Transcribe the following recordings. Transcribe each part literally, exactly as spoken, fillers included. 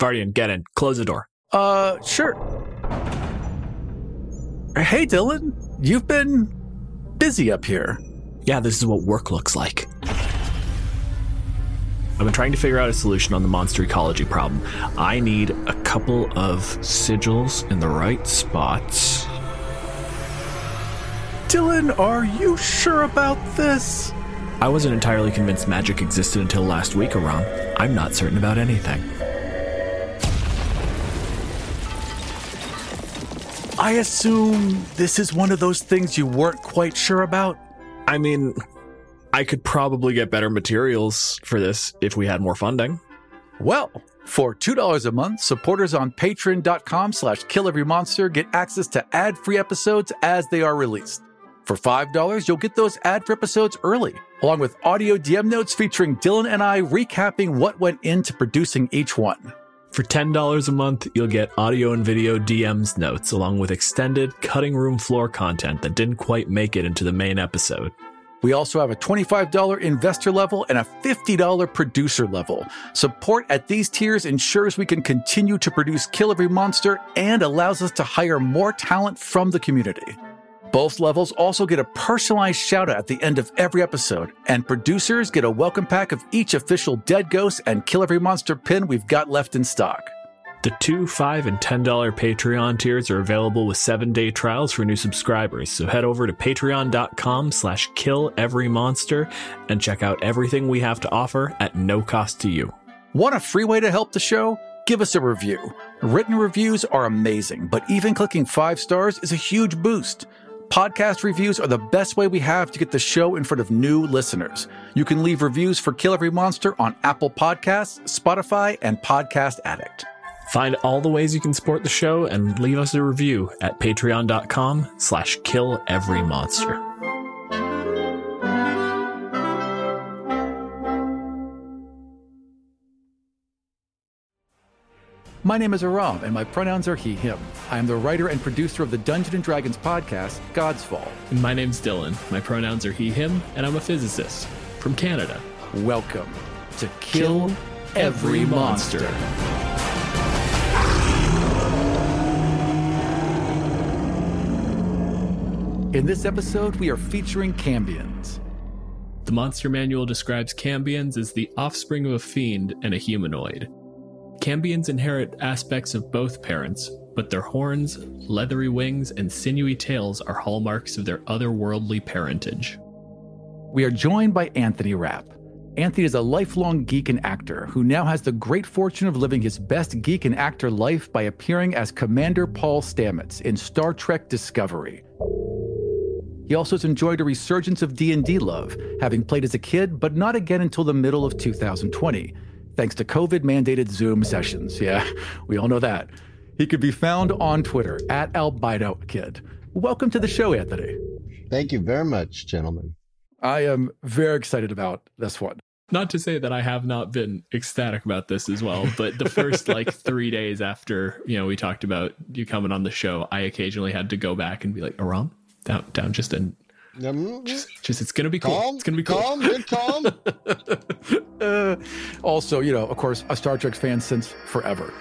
Vardian, get in. Close the door. Uh, sure. Hey, Dylan. You've been busy up here. Yeah, this is what work looks like. I've been trying to figure out a solution on the monster ecology problem. I need a couple of sigils in the right spots. Dylan, are you sure about this? I wasn't entirely convinced magic existed until last week, Aram. I'm not certain about anything. I assume this is one of those things you weren't quite sure about? I mean, I could probably get better materials for this if we had more funding. Well, for two dollars a month, supporters on patreon.com slash kill-every-monster get access to ad-free episodes as they are released. For five dollars, you'll get those ad-free episodes early, along with audio D M notes featuring Dylan and I recapping what went into producing each one. For ten dollars a month, you'll get audio and video D Ms notes, along with extended cutting room floor content that didn't quite make it into the main episode. We also have a twenty-five dollars investor level and a fifty dollars producer level. Support at these tiers ensures we can continue to produce Kill Every Monster and allows us to hire more talent from the community. Both levels also get a personalized shout-out at the end of every episode, and producers get a welcome pack of each official Dead Ghost and Kill Every Monster pin we've got left in stock. The two, five, and ten dollars Patreon tiers are available with seven-day trials for new subscribers, so head over to patreon.com slash kill-every-monster and check out everything we have to offer at no cost to you. Want a free way to help the show? Give us a review. Written reviews are amazing, but even clicking five stars is a huge boost. Podcast reviews are the best way we have to get the show in front of new listeners. You can leave reviews for Kill Every Monster on Apple Podcasts, Spotify, and Podcast Addict. Find all the ways you can support the show and leave us a review at patreon.com slash kill-every-monster. My name is Aram, and my pronouns are he, him. I am the writer and producer of the Dungeons and Dragons podcast, God's Fall. And my name's Dylan. My pronouns are he, him, and I'm a physicist from Canada. Welcome to Kill, Kill Every, Every Monster. Monster. In this episode, we are featuring Cambions. The Monster Manual describes Cambions as the offspring of a fiend and a humanoid. Cambions inherit aspects of both parents, but their horns, leathery wings, and sinewy tails are hallmarks of their otherworldly parentage. We are joined by Anthony Rapp. Anthony is a lifelong geek and actor who now has the great fortune of living his best geek and actor life by appearing as Commander Paul Stamets in Star Trek Discovery. He also has enjoyed a resurgence of D and D love, having played as a kid, but not again until the middle of two thousand twenty. Thanks to COVID-mandated Zoom sessions. Yeah, we all know that. He could be found on Twitter, at AlbinoKid. Welcome to the show, Anthony. Thank you very much, gentlemen. I am very excited about this one. Not to say that I have not been ecstatic about this as well, but the first like three days after, you know, we talked about you coming on the show, I occasionally had to go back and be like, Aram, down, down just in... Um, just, just, it's gonna be cool. Calm, it's gonna be cool. Calm, good calm. uh, also, you know, of course, a Star Trek fan since forever.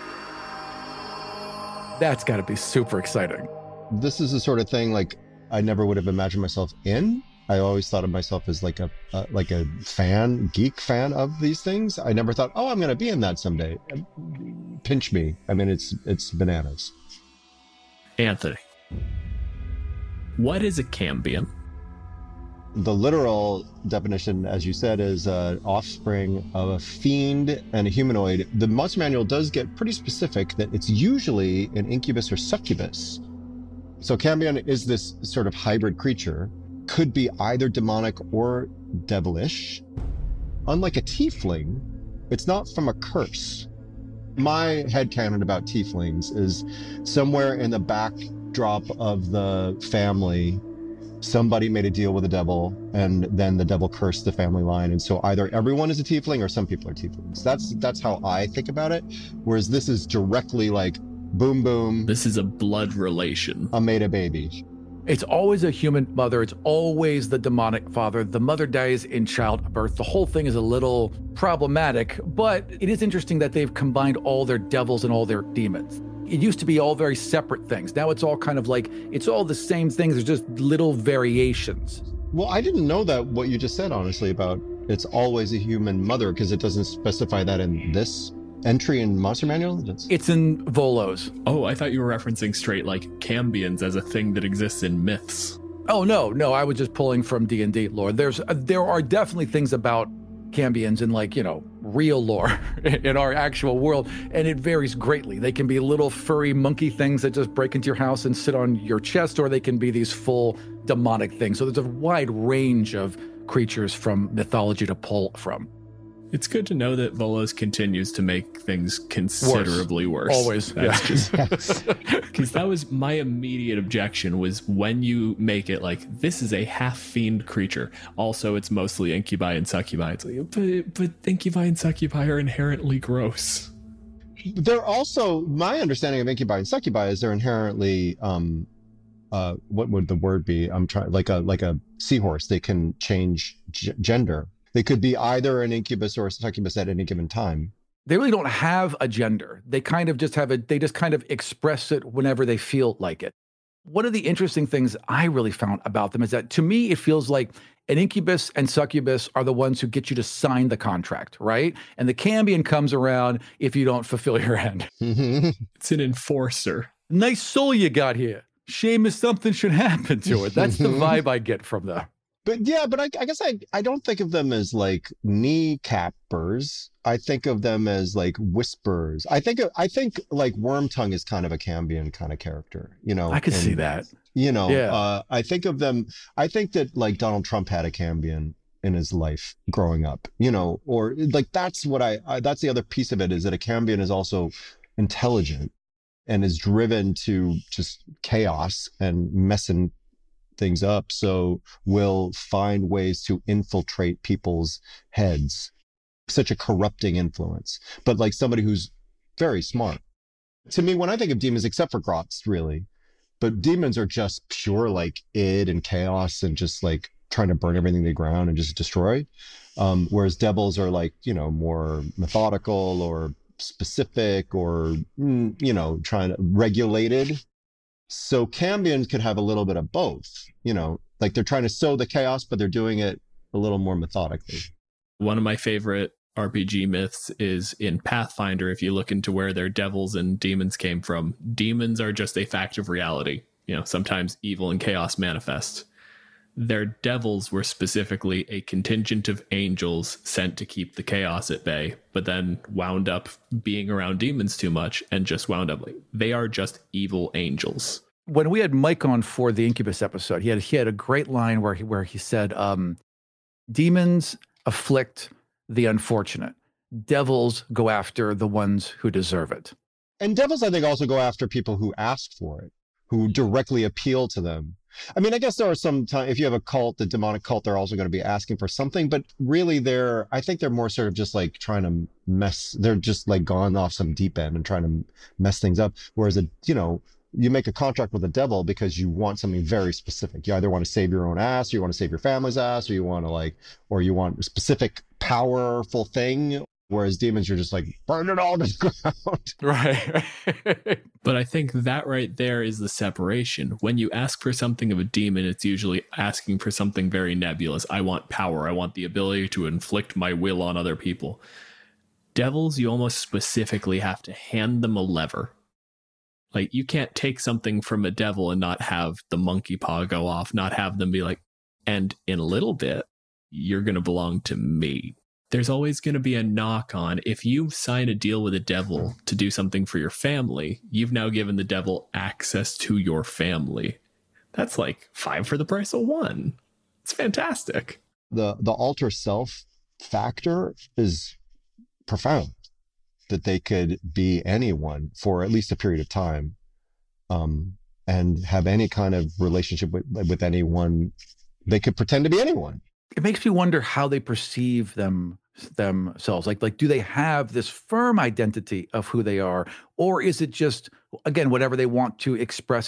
That's got to be super exciting. This is the sort of thing like I never would have imagined myself in. I always thought of myself as like a uh, like a fan, geek fan of these things. I never thought, oh, I'm gonna be in that someday. Pinch me. I mean, it's it's bananas. Anthony, what is a Cambion? The literal definition, as you said, is uh, offspring of a fiend and a humanoid. The Monster Manual does get pretty specific that it's usually an incubus or succubus. So Cambion is this sort of hybrid creature, could be either demonic or devilish. Unlike a tiefling, it's not from a curse. My headcanon about tieflings is somewhere in the backdrop of the family, somebody made a deal with the devil, and then the devil cursed the family line. And so either everyone is a tiefling or some people are tieflings. That's that's how I think about it. Whereas this is directly like, boom, boom. This is a blood relation. I made a baby. It's always a human mother. It's always the demonic father. The mother dies in childbirth. The whole thing is a little problematic, but it is interesting that they've combined all their devils and all their demons. It used to be all very separate things. Now it's all kind of like, it's all the same things. There's just little variations. Well, I didn't know that what you just said, honestly, about it's always a human mother, because it doesn't specify that in this entry in Monster Manual. That's... It's in Volo's. Oh, I thought you were referencing straight like Cambions as a thing that exists in myths. Oh, no, no, I was just pulling from D and D lore. There's, uh, there are definitely things about Cambions in, like, you know, real lore in our actual world, and it varies greatly. They can be little furry monkey things that just break into your house and sit on your chest, or they can be these full demonic things. So there's a wide range of creatures from mythology to pull from. It's good to know that Volo's continues to make things considerably worse. worse. Always, That's yeah. just because that was my immediate objection, was when you make it like, this is a half-fiend creature. Also, it's mostly incubi and succubi. It's like, but, but incubi and succubi are inherently gross. They're also, my understanding of incubi and succubi is they're inherently, um, uh, what would the word be? I'm trying, like a like a seahorse. They can change g- gender. They could be either an incubus or a succubus at any given time. They really don't have a gender. They kind of just have a, they just kind of express it whenever they feel like it. One of the interesting things I really found about them is that, to me, it feels like an incubus and succubus are the ones who get you to sign the contract, right? And the Cambion comes around if you don't fulfill your end. It's an enforcer. Nice soul you got here. Shame if something should happen to it. That's the vibe I get from them. But yeah, but I, I guess I, I don't think of them as like kneecappers. I think of them as like whisperers. I think of, I think like Wormtongue is kind of a Cambion kind of character, you know. I could and, see that. You know, Yeah. uh, I think of them. I think that like Donald Trump had a Cambion in his life growing up, you know, or like that's what I, I that's the other piece of it, is that a Cambion is also intelligent and is driven to just chaos and messing things up, so will find ways to infiltrate people's heads. Such a corrupting influence, but like somebody who's very smart. To me, when I think of demons, except for Grotz, really, but demons are just pure like id and chaos and just like trying to burn everything to the ground and just destroy. Um, whereas devils are like, you know, more methodical or specific or, you know, trying to regulated. So Cambions could have a little bit of both, you know, like they're trying to sow the chaos, but they're doing it a little more methodically. One of my favorite R P G myths is in Pathfinder. If you look into where their devils and demons came from, demons are just a fact of reality. You know, sometimes evil and chaos manifest. Their devils were specifically a contingent of angels sent to keep the chaos at bay, but then wound up being around demons too much and just wound up like, they are just evil angels. When we had Mike on for the Incubus episode, he had he had a great line where he where he said, um, demons afflict the unfortunate. Devils go after the ones who deserve it. And devils, I think, also go after people who ask for it, who directly appeal to them. I mean, I guess there are some time, if you have a cult, the demonic cult, they're also going to be asking for something, but really they're, I think they're more sort of just like trying to mess, they're just like gone off some deep end and trying to mess things up. Whereas, a, you know, you make a contract with the devil because you want something very specific. You either want to save your own ass, or you want to save your family's ass, or you want to like, or you want a specific powerful thing. Whereas demons, you're just like, burn it all to the ground. Right. But I think that right there is the separation. When you ask for something of a demon, it's usually asking for something very nebulous. I want power. I want the ability to inflict my will on other people. Devils, you almost specifically have to hand them a lever. Like, you can't take something from a devil and not have the monkey paw go off, not have them be like, and in a little bit, you're going to belong to me. There's always going to be a knock on, if you sign a deal with a devil to do something for your family, you've now given the devil access to your family. That's like five for the price of one. It's fantastic. The, the alter self factor is profound, that they could be anyone for at least a period of time, um, and have any kind of relationship with, with anyone. They could pretend to be anyone. It makes me wonder how they perceive them themselves. Like, like, do they have this firm identity of who they are, or is it just, again, whatever they want to express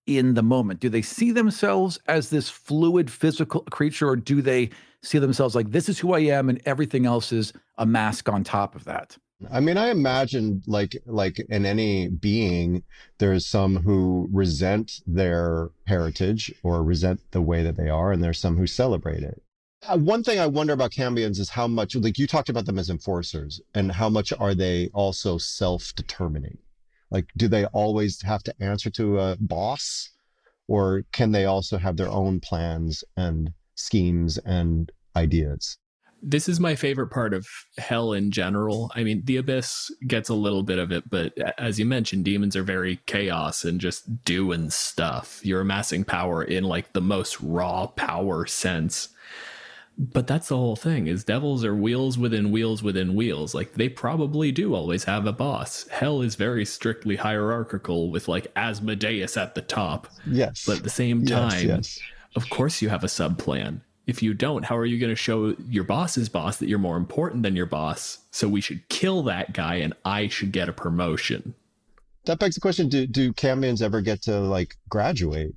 in the moment? Do they see themselves as this fluid physical creature, or do they see themselves like, this is who I am and everything else is a mask on top of that? I mean, I imagine like like in any being, there's some who resent their heritage or resent the way that they are, and there's some who celebrate it. Uh, one thing I wonder about Cambions is how much, like you talked about them as enforcers, and how much are they also self-determining? Like, do they always have to answer to a boss, or can they also have their own plans and schemes and ideas? This is my favorite part of Hell in general. I mean, the Abyss gets a little bit of it, but as you mentioned, demons are very chaos and just doing stuff. You're amassing power in like the most raw power sense. But that's the whole thing, is devils are wheels within wheels within wheels. Like, they probably do always have a boss. Hell is very strictly hierarchical with like Asmodeus at the top. Yes. But at the same time, yes, yes. Of course you have a sub-plan. If you don't, how are you going to show your boss's boss that you're more important than your boss? So we should kill that guy and I should get a promotion. That begs the question, do, do Cambions ever get to like graduate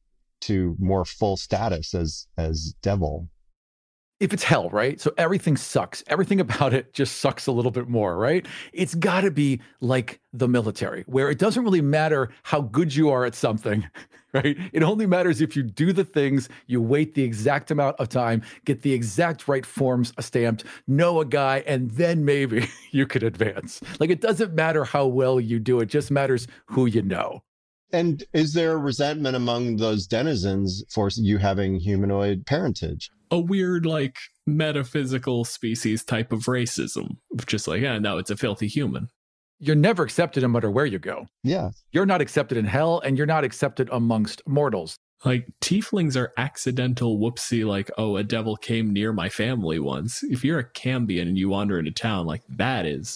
to more full status as as devil? If it's hell, right? So everything sucks. Everything about it just sucks a little bit more, right? It's got to be like the military, where it doesn't really matter how good you are at something, right? It only matters if you do the things, you wait the exact amount of time, get the exact right forms stamped, know a guy, and then maybe you could advance. Like, it doesn't matter how well you do. It just matters who you know. And is there resentment among those denizens for you having humanoid parentage? A weird, like, metaphysical species type of racism. Just like, yeah, no, it's a filthy human. You're never accepted no matter where you go. Yeah. You're not accepted in hell, and you're not accepted amongst mortals. Like, tieflings are accidental whoopsie, like, oh, a devil came near my family once. If you're a Cambion and you wander into town, like, that is...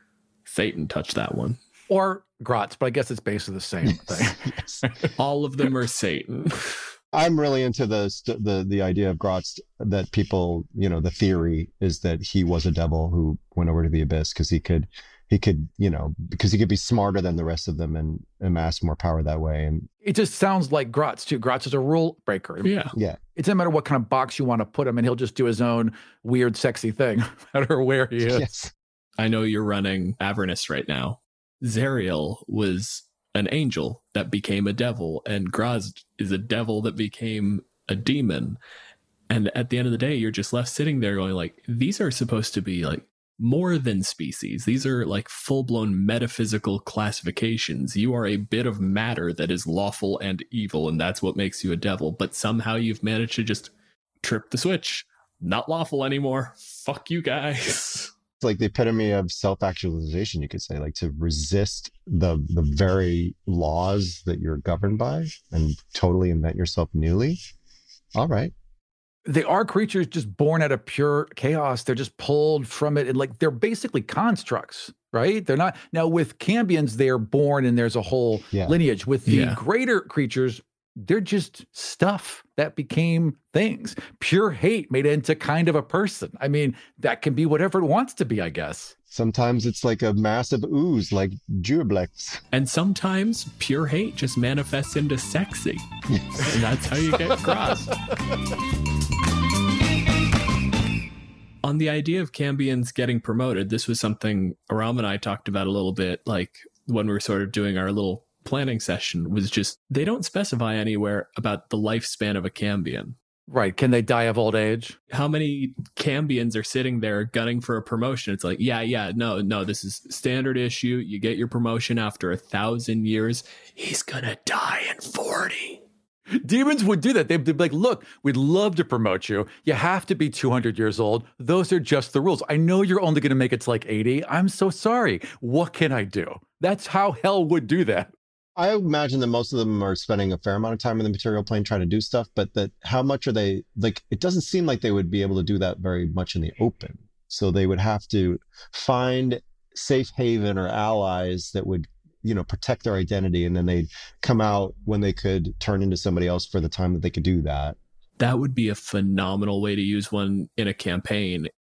Satan touched that one. Or Grotz, but I guess it's basically the same thing. Yes. All of them are Satan. I'm really into the the the idea of Grotz, that people, you know, the theory is that he was a devil who went over to the Abyss because he could, he could, you know, because he could be smarter than the rest of them and amass more power that way. And it just sounds like Grotz too. Grotz is a rule breaker. Yeah. Yeah. It doesn't matter what kind of box you want to put him in. He'll just do his own weird, sexy thing, no matter where he is. Yes. I know you're running Avernus right now. Zariel was an angel that became a devil, and Graz'zt is a devil that became a demon. And at the end of the day, you're just left sitting there going like, these are supposed to be like more than species. These are like full-blown metaphysical classifications. You are a bit of matter that is lawful and evil, and that's what makes you a devil. But somehow you've managed to just trip the switch. Not lawful anymore. Fuck you guys. Like the epitome of self-actualization, you could say, like to resist the the very laws that you're governed by and totally invent yourself newly. All right. They are creatures just born out of pure chaos. They're just pulled from it. And like, they're basically constructs, right? They're not. Now with Cambions, they're born and there's a whole yeah. lineage. With the Yeah. greater creatures, they're just stuff that became things. Pure hate made into kind of a person. I mean, that can be whatever it wants to be, I guess. Sometimes it's like a massive ooze, like Jurblex. And sometimes pure hate just manifests into sexy. And that's how you get crossed. On the idea of Cambions getting promoted, this was something Aram and I talked about a little bit, like when we were sort of doing our little planning session, was just, they don't specify anywhere about the lifespan of a Cambion. Right. Can they die of old age? How many Cambions are sitting there gunning for a promotion? It's like, yeah, yeah, no, no, this is standard issue. You get your promotion after a thousand years. He's gonna die in forty. Demons would do that. They'd be like, look, we'd love to promote you. You have to be two hundred years old. Those are just the rules. I know you're only going to make it to like eighty. I'm so sorry. What can I do? That's how hell would do that. I imagine that most of them are spending a fair amount of time in the material plane trying to do stuff, but that how much are they, like, it doesn't seem like they would be able to do that very much in the open. So they would have to find safe haven or allies that would, you know, protect their identity. And then they'd come out when they could turn into somebody else for the time that they could do that. That would be a phenomenal way to use one in a campaign.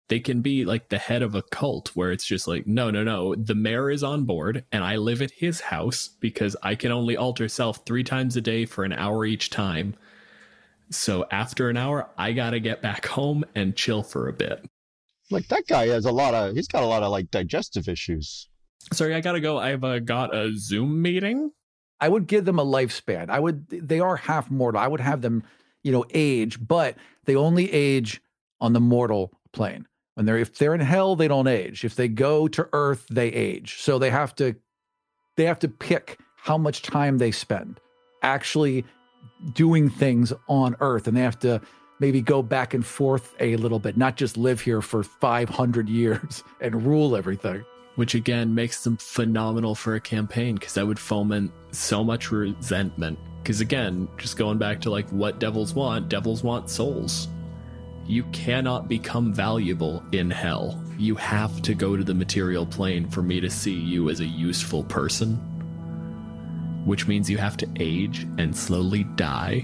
They can be like the head of a cult where it's just like, no, no, no, the mayor is on board and I live at his house because I can only alter self three times a day for an hour each time. So after an hour, I got to get back home and chill for a bit. Like that guy has a lot of, he's got a lot of like digestive issues. Sorry, I got to go. I've uh, got a Zoom meeting. I would give them a lifespan. I would, they are half mortal. I would have them, you know, age, but they only age on the mortal plane. When they're, if they're in hell, they don't age. If they go to Earth, they age. So they have to, they have to pick how much time they spend actually doing things on Earth, and they have to maybe go back and forth a little bit, not just live here for five hundred years and rule everything. Which again makes them phenomenal for a campaign, because that would foment so much resentment. Because again, just going back to like what devils want, devils want souls. You cannot become valuable in hell. You have to go to the material plane for me to see you as a useful person. Which means you have to age and slowly die.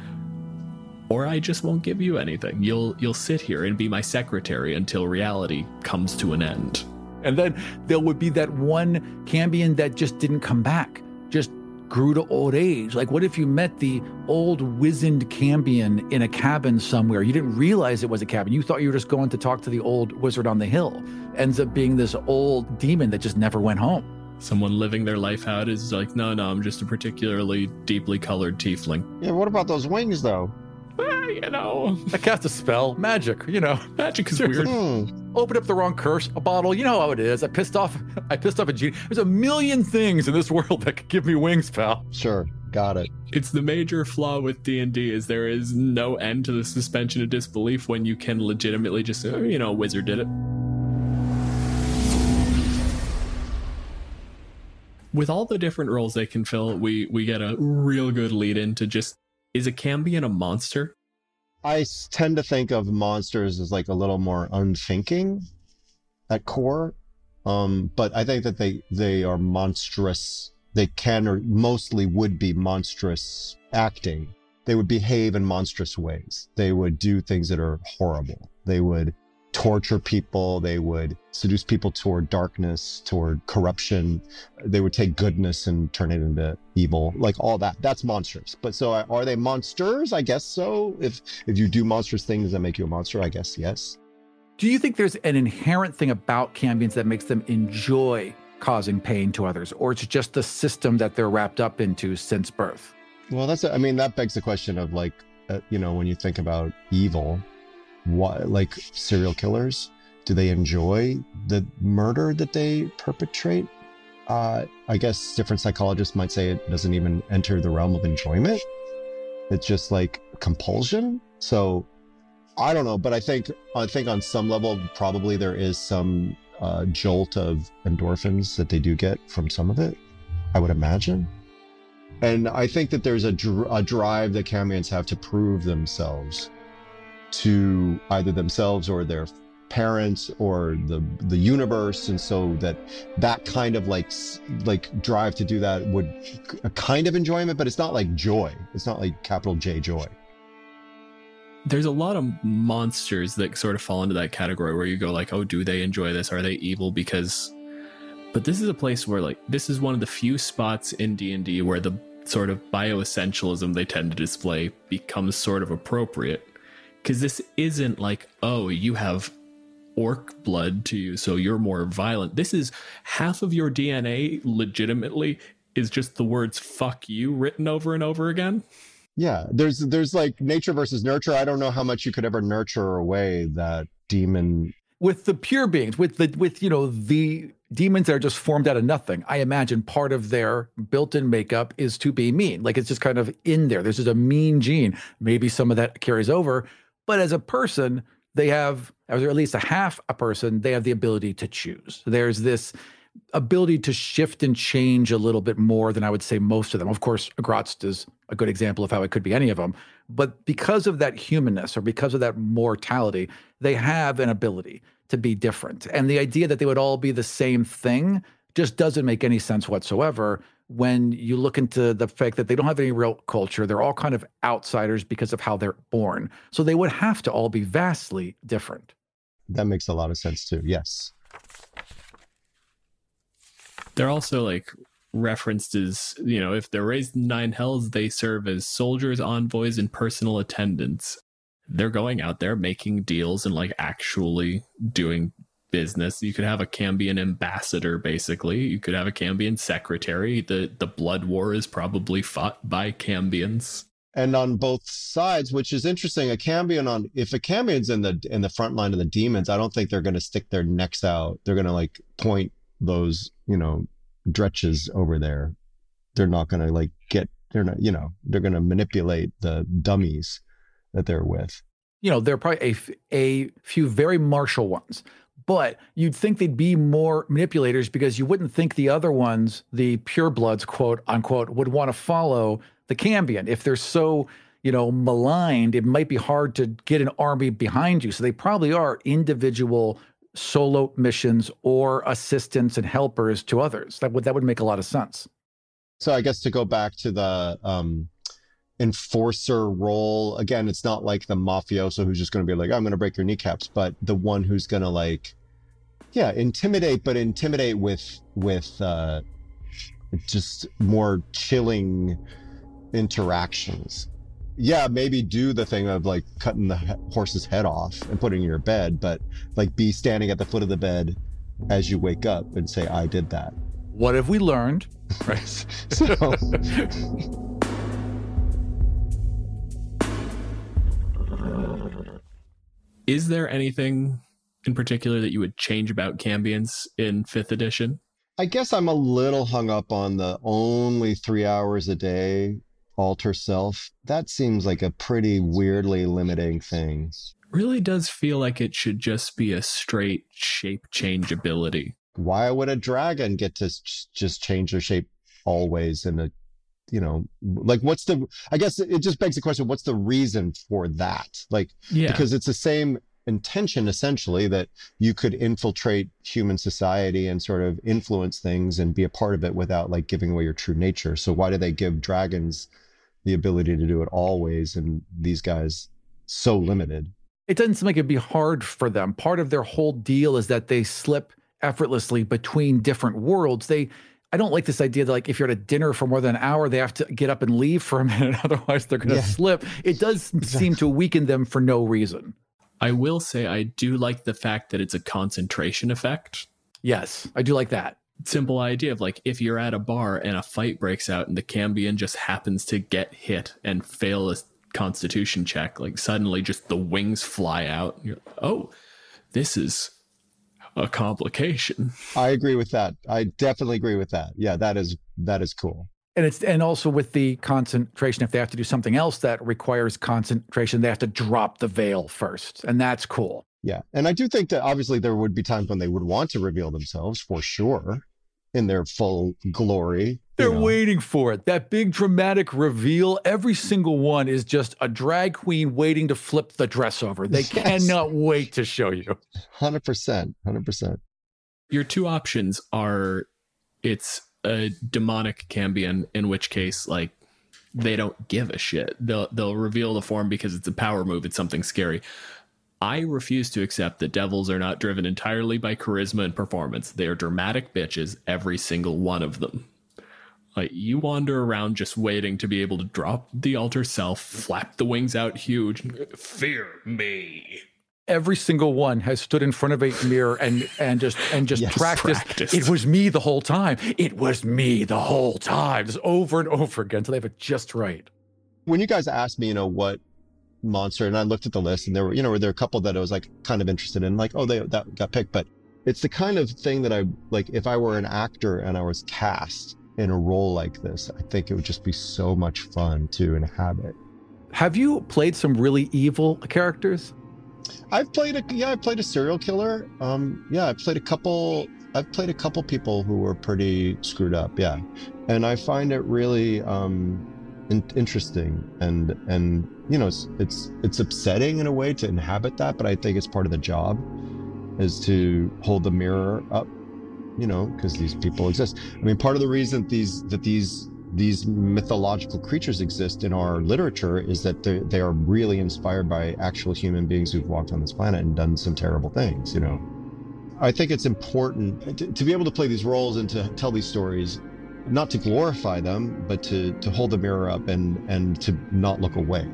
Or I just won't give you anything. You'll you'll sit here and be my secretary until reality comes to an end. And then there would be that one Cambion that just didn't come back, just grew to old age. Like, what if you met the old wizened Cambion in a cabin somewhere? You didn't realize it was a cabin. You thought you were just going to talk to the old wizard on the hill. Ends up being this old demon that just never went home. Someone living their life out is like, no, no, I'm just a particularly deeply colored tiefling. Yeah, what about those wings, though? Ah, you know. I cast a spell. Magic, you know. Magic is weird. Hmm. Open up the wrong curse, a bottle. You know how it is. I pissed off I pissed off a genie. There's a million things in this world that could give me wings, pal. Sure, got it. It's the major flaw with D and D is there is no end to the suspension of disbelief when you can legitimately just say, oh, you know, a wizard did it. With all the different roles they can fill, we we get a real good lead into just, is a Cambion a monster? I s- tend to think of monsters as like a little more unthinking at core. Um, but I think that they, they are monstrous. They can or mostly would be monstrous acting. They would behave in monstrous ways. They would do things that are horrible. They would torture people. They would seduce people toward darkness, toward corruption. They would take goodness and turn it into evil, like all that. That's monstrous. But so are they monsters? I guess so. If if you do monstrous things that make you a monster, I guess yes. Do you think there's an inherent thing about Cambions that makes them enjoy causing pain to others, or it's just the system that they're wrapped up into since birth? Well, that's, I mean, that begs the question of like, uh, you know, when you think about evil, what, like serial killers, do they enjoy the murder that they perpetrate? Uh, I guess different psychologists might say it doesn't even enter the realm of enjoyment. It's just like compulsion. So I don't know, but I think, I think on some level, probably there is some uh, jolt of endorphins that they do get from some of it, I would imagine. And I think that there's a, dr- a drive that Cambions have to prove themselves to either themselves or their parents or the the universe, and so that that kind of like like drive to do that would a kind of enjoyment, but it's not like joy. It's not like capital J joy. There's a lot of monsters that sort of fall into that category where you go like, oh, do they enjoy this? Are they evil? Because, but this is a place where like, this is one of the few spots in D and D where the sort of bioessentialism they tend to display becomes sort of appropriate. Because this isn't like, oh, you have orc blood to you, so you're more violent. This is half of your D N A legitimately is just the words fuck you written over and over again. Yeah, there's there's like nature versus nurture. I don't know how much you could ever nurture away that demon. With the pure beings, with the with you know the demons that are just formed out of nothing, I imagine part of their built-in makeup is to be mean. Like it's just kind of in there. There's just a mean gene. Maybe some of that carries over. But as a person, they have, or at least a half a person, they have the ability to choose. There's this ability to shift and change a little bit more than I would say most of them. Of course, Gratz is a good example of how it could be any of them. But because of that humanness or because of that mortality, they have an ability to be different. And the idea that they would all be the same thing just doesn't make any sense whatsoever when you look into the fact that they don't have any real culture. They're all kind of outsiders because of how they're born. So they would have to all be vastly different. that makes a lot of sense too. Yes. They're also like referenced as, you know, if they're raised in Nine Hells, they serve as soldiers, envoys, and personal attendants. They're going out there making deals and like actually doing business. You could have a Cambion ambassador, basically. You could have a Cambion secretary. The the blood war is probably fought by Cambions. And on both sides, which is interesting, a Cambion on if a Cambion's in the in the front line of the demons, I don't think they're going to stick their necks out. They're going to like point those, you know, dretches over there. They're not going to like get. They're not. You know, they're going to manipulate the dummies that they're with. You know, there are probably a, a few very martial ones, but you'd think they'd be more manipulators because you wouldn't think the other ones, the purebloods, quote unquote, would want to follow the Cambion. If they're so, you know, maligned, it might be hard to get an army behind you. So they probably are individual solo missions or assistants and helpers to others. That would that would make a lot of sense. So I guess to go back to the um, enforcer role, again, it's not like the mafioso who's just going to be like, I'm going to break your kneecaps, but the one who's going to like, yeah, intimidate, but intimidate with with uh, just more chilling interactions. Yeah, maybe do the thing of like cutting the horse's head off and putting it in your bed, but like be standing at the foot of the bed as you wake up and say, I did that. What have we learned? Right. So is there anything in particular that you would change about Cambions in fifth edition? I guess I'm a little hung up on the only three hours a day alter self. That seems like a pretty weirdly limiting thing. Really does feel like it should just be a straight shape change ability. Why would a dragon get to just change their shape always in a, you know, like what's the, I guess it just begs the question, what's the reason for that? Like, yeah. Because it's the same intention essentially that you could infiltrate human society and sort of influence things and be a part of it without like giving away your true nature. So why do they give dragons the ability to do it always and these guys so limited? It doesn't seem like it'd be hard for them. Part of their whole deal is that they slip effortlessly between different worlds. They, I don't like this idea that like if you're at a dinner for more than an hour, they have to get up and leave for a minute, otherwise they're going to yeah. slip. It does exactly. seem to weaken them for no reason. I will say I do like the fact that it's a concentration effect. Yes, I do like that. Simple idea of like if you're at a bar and a fight breaks out and the Cambion just happens to get hit and fail a constitution check, like suddenly just the wings fly out. And you're like, oh, this is a complication. I agree with that. I definitely agree with that. Yeah, that is that is cool. And it's and also with the concentration, if they have to do something else that requires concentration, they have to drop the veil first. And that's cool. Yeah. And I do think that obviously there would be times when they would want to reveal themselves for sure in their full glory. They're you know. waiting for it. That big dramatic reveal, every single one is just a drag queen waiting to flip the dress over. They yes. cannot wait to show you. one hundred percent. one hundred percent. Your two options are it's a demonic Cambion, in which case, like, they don't give a shit. They'll they'll reveal the form because it's a power move. It's something scary. I refuse to accept that devils are not driven entirely by charisma and performance. They are dramatic bitches, every single one of them. Like, you wander around just waiting to be able to drop the alter self, flap the wings out huge, fear me. Every single one has stood in front of a mirror and and just and just yes, practiced. practiced. It was me the whole time. It was me the whole time. Just over and over again until they have it just right. When you guys asked me, you know, what monster, and I looked at the list, and there were, you know, there were a couple that I was like kind of interested in, like, oh, they that got picked. But it's the kind of thing that I like. If I were an actor and I was cast in a role like this, I think it would just be so much fun to inhabit. Have you played some really evil characters? I've played a yeah, I played a serial killer. Um, yeah, I've played a couple. I've played a couple people who were pretty screwed up. Yeah, and I find it really um, in- interesting and and you know it's, it's it's upsetting in a way to inhabit that, but I think it's part of the job is to hold the mirror up, you know, because these people exist. I mean, part of the reason these that these these mythological creatures exist in our literature is that they are really inspired by actual human beings who've walked on this planet and done some terrible things, you know. I think it's important to, to be able to play these roles and to tell these stories, not to glorify them, but to, to hold the mirror up and, and to not look away.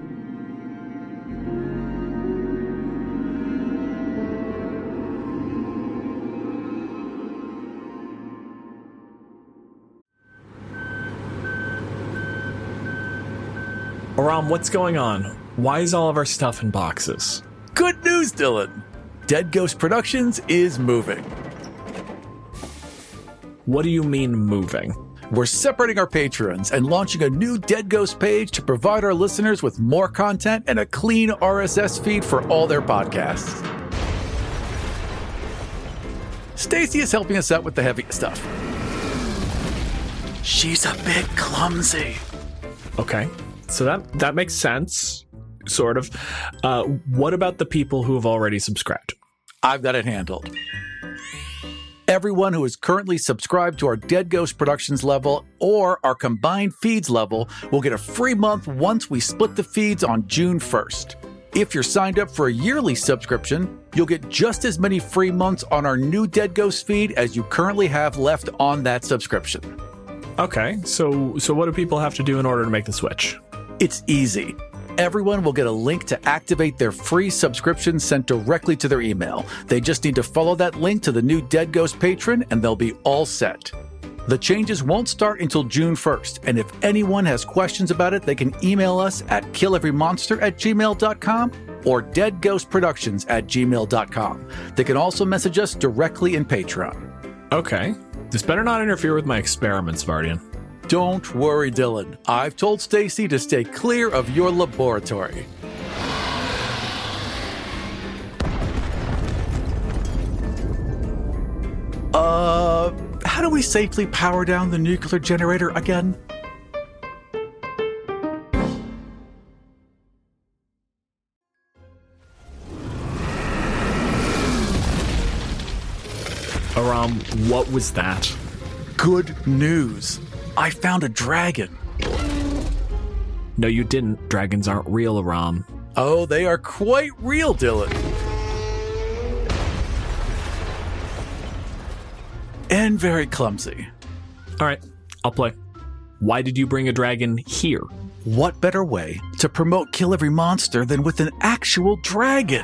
Aram, what's going on? Why is all of our stuff in boxes? Good news, Dylan. Dead Ghost Productions is moving. What do you mean moving? We're separating our patrons and launching a new Dead Ghost page to provide our listeners with more content and a clean R S S feed for all their podcasts. Stacy is helping us out with the heavy stuff. She's a bit clumsy. Okay, so that, that makes sense, sort of. Uh, what about the people who have already subscribed? I've got it handled. Everyone who is currently subscribed to our Dead Ghost Productions level or our combined feeds level will get a free month once we split the feeds on June first. If you're signed up for a yearly subscription, you'll get just as many free months on our new Dead Ghost feed as you currently have left on that subscription. Okay, so so what do people have to do in order to make the switch? It's easy. Everyone will get a link to activate their free subscription sent directly to their email. They just need to follow that link to the new Dead Ghost patron and they'll be all set. The changes won't start until June first, and if anyone has questions about it, they can email us at killeverymonster at gmail dot com or deadghostproductions at gmail dot com. They can also message us directly in Patreon. Okay. This better not interfere with my experiments, Vardian. Don't worry, Dylan. I've told Stacy to stay clear of your laboratory. Uh, how do we safely power down the nuclear generator again? Aram, what was that? Good news. I found a dragon. No, you didn't. Dragons aren't real, Aram. Oh, they are quite real, Dylan. And very clumsy. All right, I'll play. Why did you bring a dragon here? What better way to promote Kill Every Monster than with an actual dragon?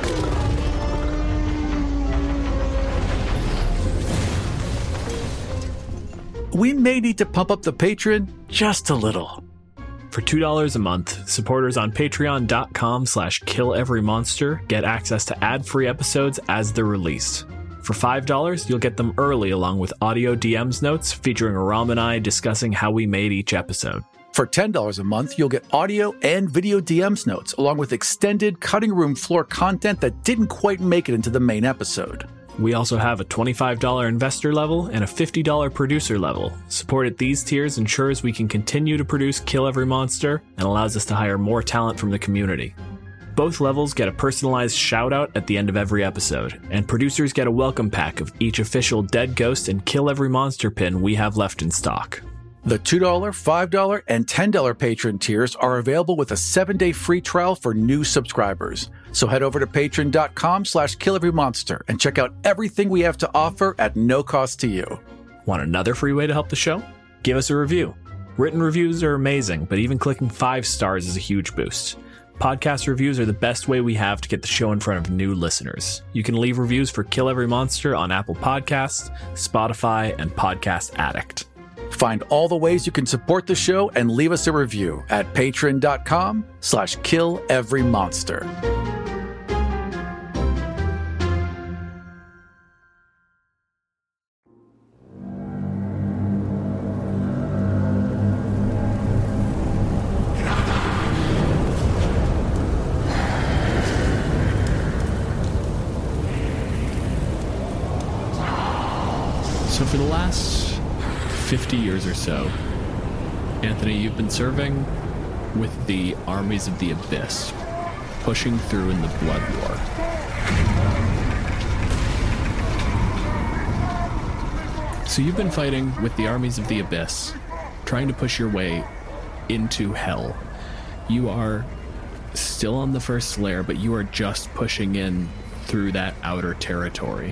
We may need to pump up the Patreon just a little. For two dollars a month, supporters on patreon.com slash killeverymonster get access to ad-free episodes as they're released. For five dollars, you'll get them early along with audio D Ms notes featuring Aram and I discussing how we made each episode. For ten dollars a month, you'll get audio and video D Ms notes along with extended cutting room floor content that didn't quite make it into the main episode. We also have a twenty-five dollars investor level and a fifty dollars producer level. Support at these tiers ensures we can continue to produce Kill Every Monster and allows us to hire more talent from the community. Both levels get a personalized shout-out at the end of every episode, and producers get a welcome pack of each official Dead Ghost and Kill Every Monster pin we have left in stock. The two dollars, five dollars, and ten dollars patron tiers are available with a seven-day free trial for new subscribers. So head over to patreon.com slash killeverymonster and check out everything we have to offer at no cost to you. Want another free way to help the show? Give us a review. Written reviews are amazing, but even clicking five stars is a huge boost. Podcast reviews are the best way we have to get the show in front of new listeners. You can leave reviews for Kill Every Monster on Apple Podcasts, Spotify, and Podcast Addict. Find all the ways you can support the show and leave us a review at patreon.com slash killeverymonster. So for the last fifty years or so, Anthony, you've been serving with the armies of the Abyss, pushing through in the Blood War. So you've been fighting with the armies of the Abyss, trying to push your way into hell. You are still on the first layer, but you are just pushing in through that outer territory.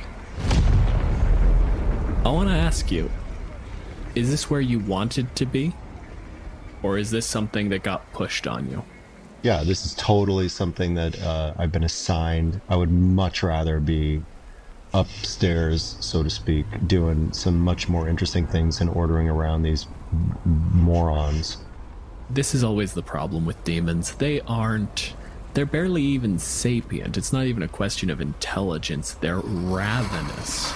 I want to ask you, is this where you wanted to be? Or is this something that got pushed on you? Yeah, this is totally something that uh, I've been assigned. I would much rather be upstairs, so to speak, doing some much more interesting things and ordering around these morons. This is always the problem with demons. They aren't... They're barely even sapient. It's not even a question of intelligence. They're ravenous.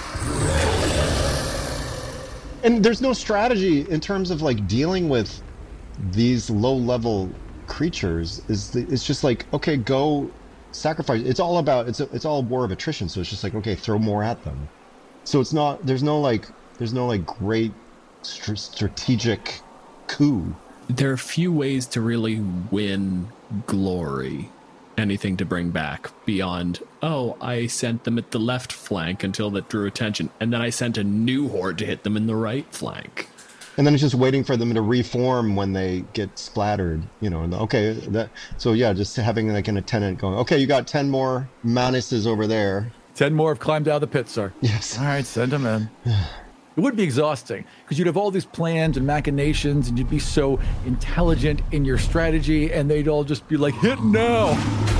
And there's no strategy in terms of like dealing with these low-level creatures. Is the, it's just like, okay, go sacrifice. It's all about, it's a, it's all war of attrition. So it's just like, okay, throw more at them. So it's not, there's no like, there's no like great st- strategic coup. There are few ways to really win glory, anything to bring back beyond, oh, I sent them at the left flank until that drew attention, and then I sent a new horde to hit them in the right flank. And then it's just waiting for them to reform when they get splattered, you know. And okay, that so yeah, just having like an attendant going, okay, you got ten more Manuses over there. Ten more have climbed out of the pit, sir. Yes. All right, send them in. It would be exhausting because you'd have all these plans and machinations and you'd be so intelligent in your strategy and they'd all just be like, hit now.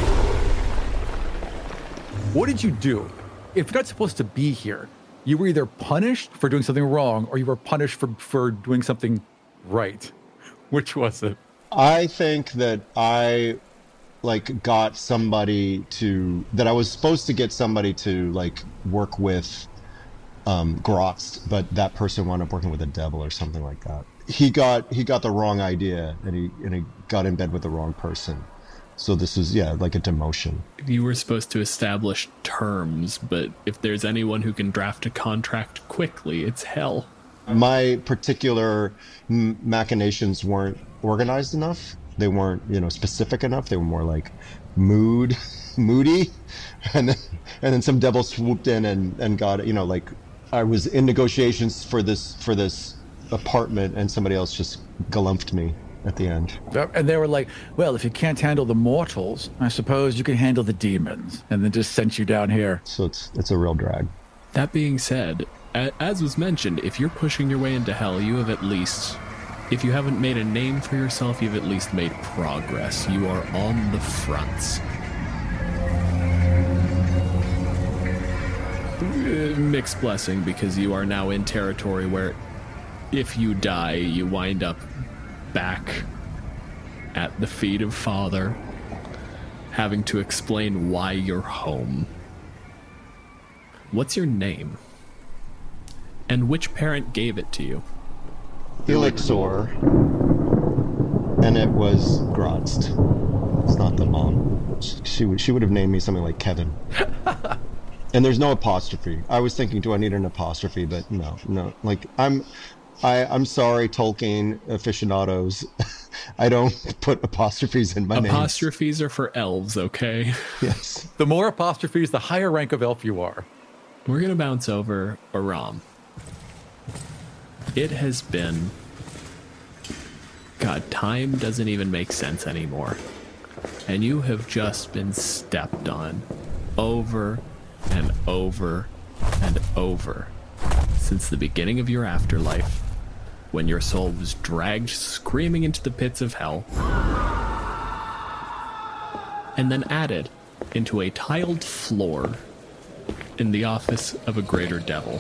What did you do? If you're not supposed to be here, you were either punished for doing something wrong or you were punished for, for doing something right. Which was it? I think that I like got somebody to, that I was supposed to get somebody to like work with um Grotz, but that person wound up working with the devil or something like that. He got he got the wrong idea and he and he got in bed with the wrong person. So this is yeah like a demotion. You were supposed to establish terms, but if there's anyone who can draft a contract quickly, it's hell. My particular m- machinations weren't organized enough. They weren't, you know, specific enough. They were more like mood moody, and then and then some devil swooped in and and got it, you know, like I was in negotiations for this for this apartment and somebody else just galumphed me at the end. And they were like, well, if you can't handle the mortals, I suppose you can handle the demons, and then just sent you down here. So it's it's a real drag. That being said, as was mentioned, if you're pushing your way into hell, you have at least, if you haven't made a name for yourself, you've at least made progress. You are on the fronts. Mixed blessing, because you are now in territory where if you die, you wind up back at the feet of Father, having to explain why you're home. What's your name? And which parent gave it to you? Elixir. And it was Grotz. It's not the mom. She would she would have named me something like Kevin. And there's no apostrophe. I was thinking, do I need an apostrophe? But no, no. Like I'm, I I'm sorry, Tolkien aficionados. I don't put apostrophes in my name. Apostrophes names. Are for elves, okay? Yes. The more apostrophes, the higher rank of elf you are. We're gonna bounce over Aram. It has been. God, time doesn't even make sense anymore. And you have just been stepped on over and over and over since the beginning of your afterlife, when your soul was dragged screaming into the pits of hell and then added into a tiled floor in the office of a greater devil.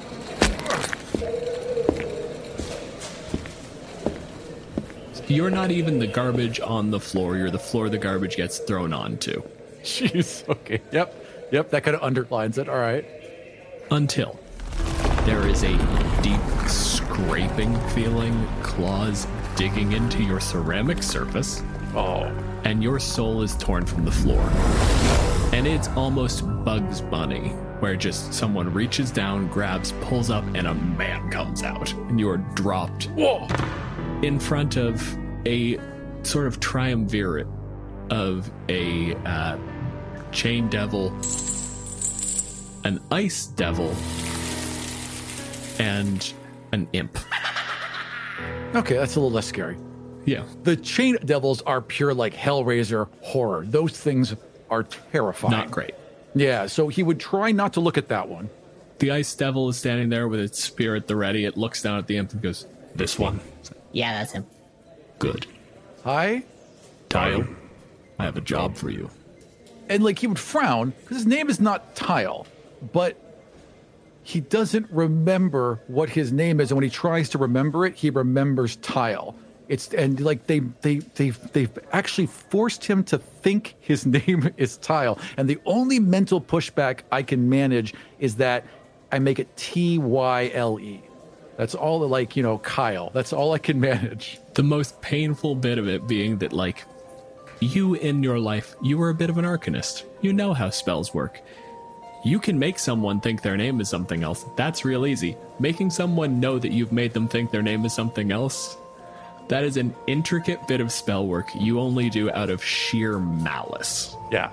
You're not even the garbage on the floor, you're the floor the garbage gets thrown onto. Jeez, okay, yep. Yep, that kind of underlines it. All right. Until there is a deep scraping feeling, claws digging into your ceramic surface. Oh. And your soul is torn from the floor. And it's almost Bugs Bunny, where just someone reaches down, grabs, pulls up, and a man comes out. And you are dropped Whoa. in front of a sort of triumvirate of a uh, chain devil, an ice devil, and an imp. Okay, that's a little less scary. Yeah. The chain devils are pure, like, Hellraiser horror. Those things are terrifying. Not great. Yeah, so he would try not to look at that one. The ice devil is standing there with its spear at the ready. It looks down at the imp and goes, this one. Yeah, that's him. Good. Hi? Tile, I have a job for you. And, like, he would frown, because his name is not Tile, but he doesn't remember what his name is, and when he tries to remember it, he remembers Tile. It's and like they they they they've actually forced him to think his name is Tile, and the only mental pushback I can manage is that I make it T Y L E. That's all, like, you know, Kyle. That's all I can manage. The most painful bit of it being that, like, you in your life, you were a bit of an arcanist. You know how spells work. You can make someone think their name is something else. That's real easy. Making someone know that you've made them think their name is something else, that is an intricate bit of spell work you only do out of sheer malice. Yeah.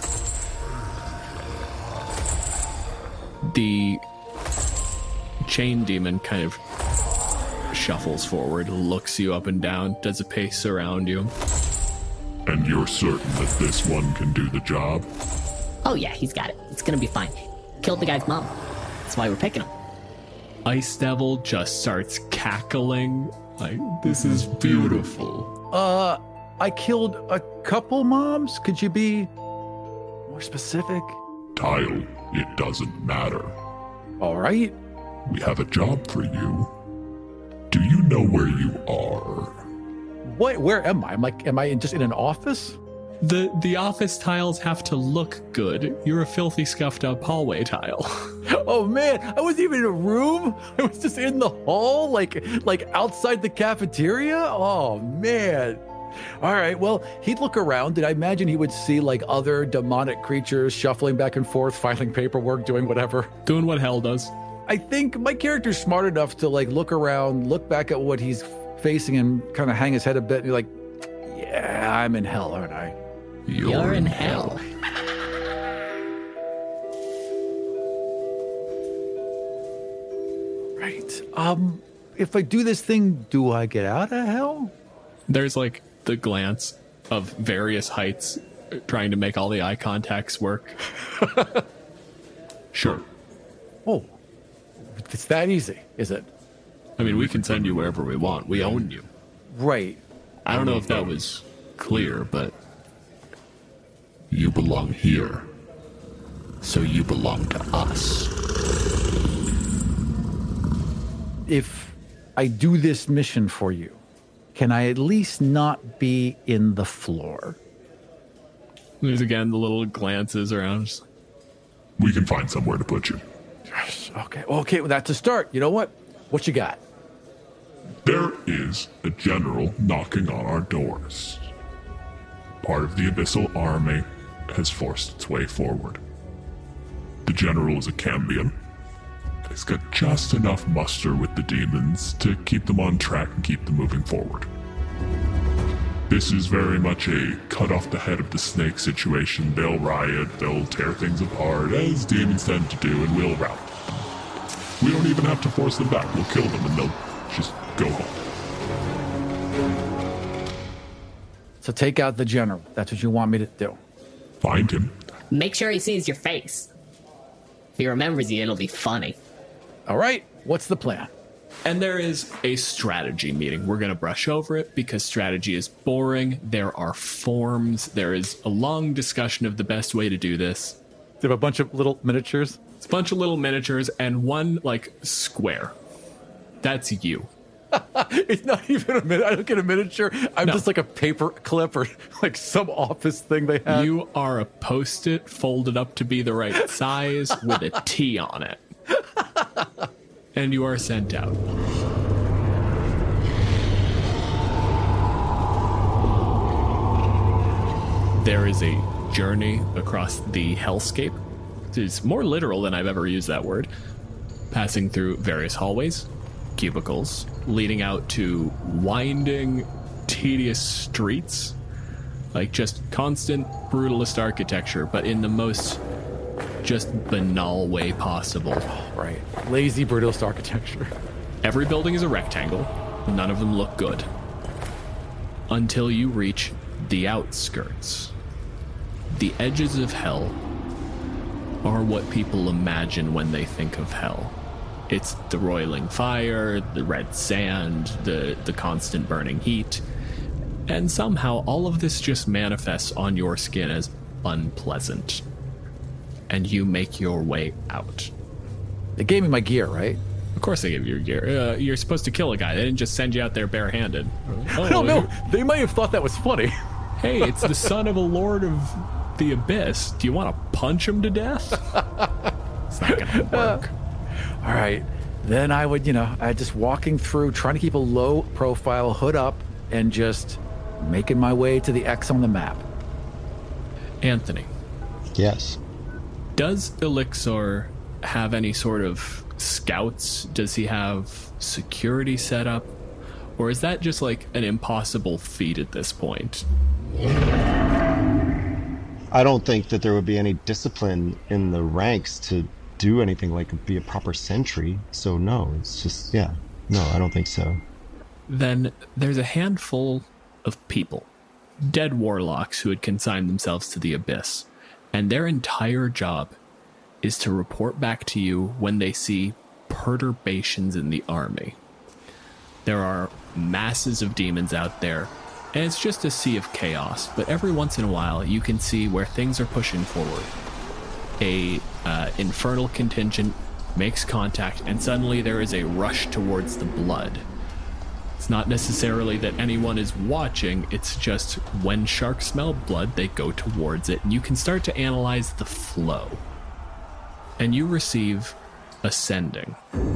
The chain demon kind of shuffles forward, looks you up and down, does a pace around you. And you're certain that this one can do the job? Oh yeah, he's got it. It's gonna be fine. Killed the guy's mom. That's why we're picking him. Ice Devil just starts cackling. Like, this is beautiful. Uh, I killed a couple moms. Could you be more specific? Tile, it doesn't matter. All right. We have a job for you. Do you know where you are? What? Where am I? I'm like, am I just in an office? The the office tiles have to look good. You're a filthy, scuffed up hallway tile. Oh man, I wasn't even in a room. I was just in the hall, like like outside the cafeteria. Oh man. All right, well, he'd look around, and I imagine he would see like other demonic creatures shuffling back and forth, filing paperwork, doing whatever. Doing what hell does. I think my character's smart enough to like look around, look back at what he's facing, and kind of hang his head a bit and be like, yeah, I'm in hell, aren't I? You're, You're in hell. hell. Right. Um, if I do this thing, do I get out of hell? There's like the glance of various heights trying to make all the eye contacts work. Sure. Oh, it's that easy, is it? I mean, we can send you wherever we want. We own you. Right. I don't know if that was clear, but... You belong here. So you belong to us. If I do this mission for you, can I at least not be in the floor? There's again the little glances around. Just... We can find somewhere to put you. Yes. Okay. Okay, well, that's a start. You know what? What you got? There is a general knocking on our doors. Part of the Abyssal army has forced its way forward. The general is a Cambion. He's got just enough muster with the demons to keep them on track and keep them moving forward. This is very much a cut off the head of the snake situation. They'll riot, they'll tear things apart, as demons tend to do, and we'll rout. We don't even have to force them back. We'll kill them and they'll just go home. So take out the general. That's what you want me to do. Find him. Make sure he sees your face. If he remembers you, it'll be funny. All right. What's the plan? And there is a strategy meeting. We're going to brush over it because strategy is boring. There are forms. There is a long discussion of the best way to do this. They have a bunch of little miniatures. It's a bunch of little miniatures and one, like, square. That's you. It's not even a minute. I don't get a miniature. I'm No. just like a paper clip or like some office thing they have. You are a post-it folded up to be the right size with a T on it. And you are sent out. There is a journey across the hellscape. It's more literal than I've ever used that word. Passing through various hallways, cubicles, leading out to winding, tedious streets. Like just constant, brutalist architecture, but in the most just banal way possible. Right. Lazy, brutalist architecture. Every building is a rectangle, None of them look good. Until you reach the outskirts. The edges of hell are what people imagine when they think of hell. It's the roiling fire, the red sand, the, the constant burning heat. And somehow all of this just manifests on your skin as unpleasant. And you make your way out. They gave me my gear, right? Of course they give you your gear. Uh, you're supposed to kill a guy. They didn't just send you out there barehanded. Oh, I don't know. They might have thought that was funny. Hey, it's the son of a lord of the abyss. Do you want to punch him to death? It's not going to work. Uh, all right. Then I would, you know, I just walking through, trying to keep a low profile, hood up, and just making my way to the X on the map. Anthony. Yes. Does Elixir have any sort of scouts? Does he have security set up? Or is that just like an impossible feat at this point? I don't think that there would be any discipline in the ranks to do anything like be a proper sentry. So no, it's just, yeah. No, I don't think so. Then there's a handful of people, dead warlocks who had consigned themselves to the abyss, and their entire job is to report back to you when they see perturbations in the army. There are masses of demons out there, and it's just a sea of chaos, but every once in a while you can see where things are pushing forward. A uh, infernal contingent makes contact, and suddenly there is a rush towards the blood. It's not necessarily that anyone is watching, it's just when sharks smell blood, they go towards it, and you can start to analyze the flow. And you receive ascending.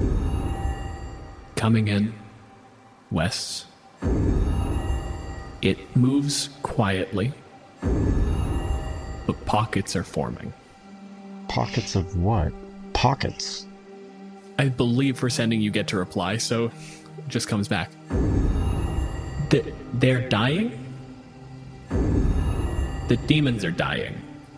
Coming in west. It moves quietly, but pockets are forming. Pockets of what? Pockets? I believe for sending you get to reply, so it just comes back. Th- they're dying? The demons are dying.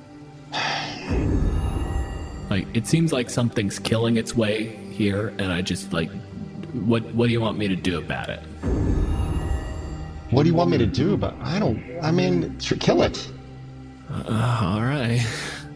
Like, it seems like something's killing its way here, and I just, like, what what do you want me to do about it? What do you want me to do about it? I don't, I mean, tr- kill it. Uh, all right.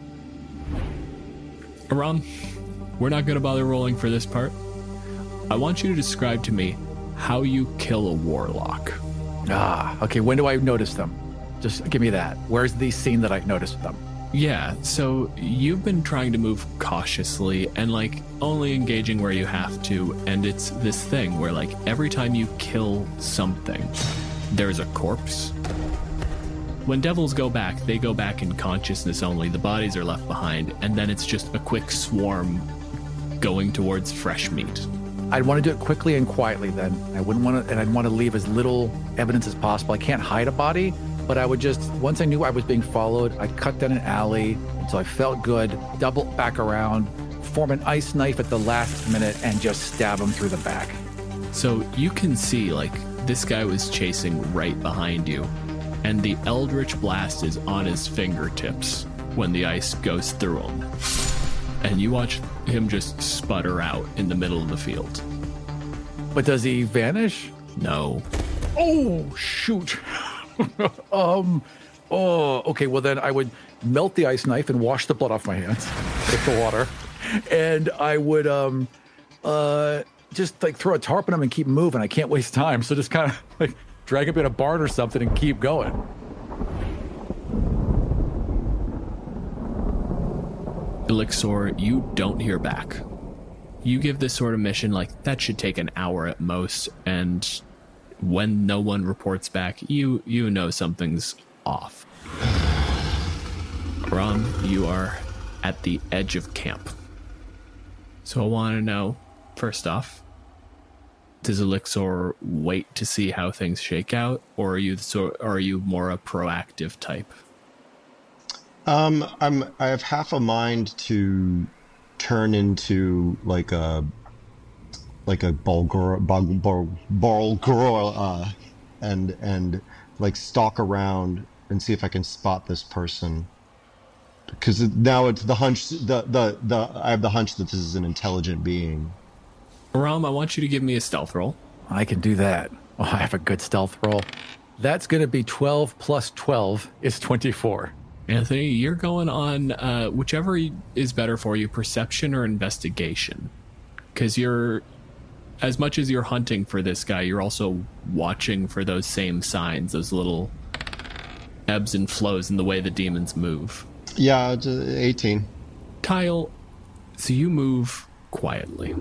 Aram, we're not going to bother rolling for this part. I want you to describe to me how you kill a warlock. Ah, okay. When do I notice them? Just give me that. Where's the scene that I noticed them? Yeah, so you've been trying to move cautiously and, like, only engaging where you have to, and it's this thing where, like, every time you kill something, there's a corpse. When devils go back, they go back in consciousness only. The bodies are left behind, and then it's just a quick swarm going towards fresh meat. I'd want to do it quickly and quietly then. I wouldn't want to, and I'd want to leave as little evidence as possible. I can't hide a body, but I would just, once I knew I was being followed, I'd cut down an alley until I felt good, double back around, form an ice knife at the last minute, and just stab him through the back. So you can see, like, this guy was chasing right behind you, and the Eldritch Blast is on his fingertips when the ice goes through him. And you watch him just sputter out in the middle of the field. But does he vanish? No. Oh, shoot. um, oh, okay, well then I would melt the ice knife and wash the blood off my hands with the water. And I would um, uh, just like throw a tarp on him and keep moving. I can't waste time. So just kind of like drag him in a barn or something and keep going. Elixir, you don't hear back. You give this sort of mission, like, that should take an hour at most, and when no one reports back, you you know something's off. Ron, you are at the edge of camp. So I want to know, first off, does Elixir wait to see how things shake out, or are you so or are you more a proactive type? Um, I'm. I have half a mind to turn into like a like a Bulgur Bulgur uh, and and like stalk around and see if I can spot this person. Because now it's the hunch. The, the the I have the hunch that this is an intelligent being. Aram, I want you to give me a stealth roll. I can do that. Oh, I have a good stealth roll. That's going to be twelve plus twelve is twenty-four. Anthony, you're going on uh, whichever is better for you, perception or investigation. Because you're, as much as you're hunting for this guy, you're also watching for those same signs, those little ebbs and flows in the way the demons move. Yeah, eighteen. Kyle, so you move quietly.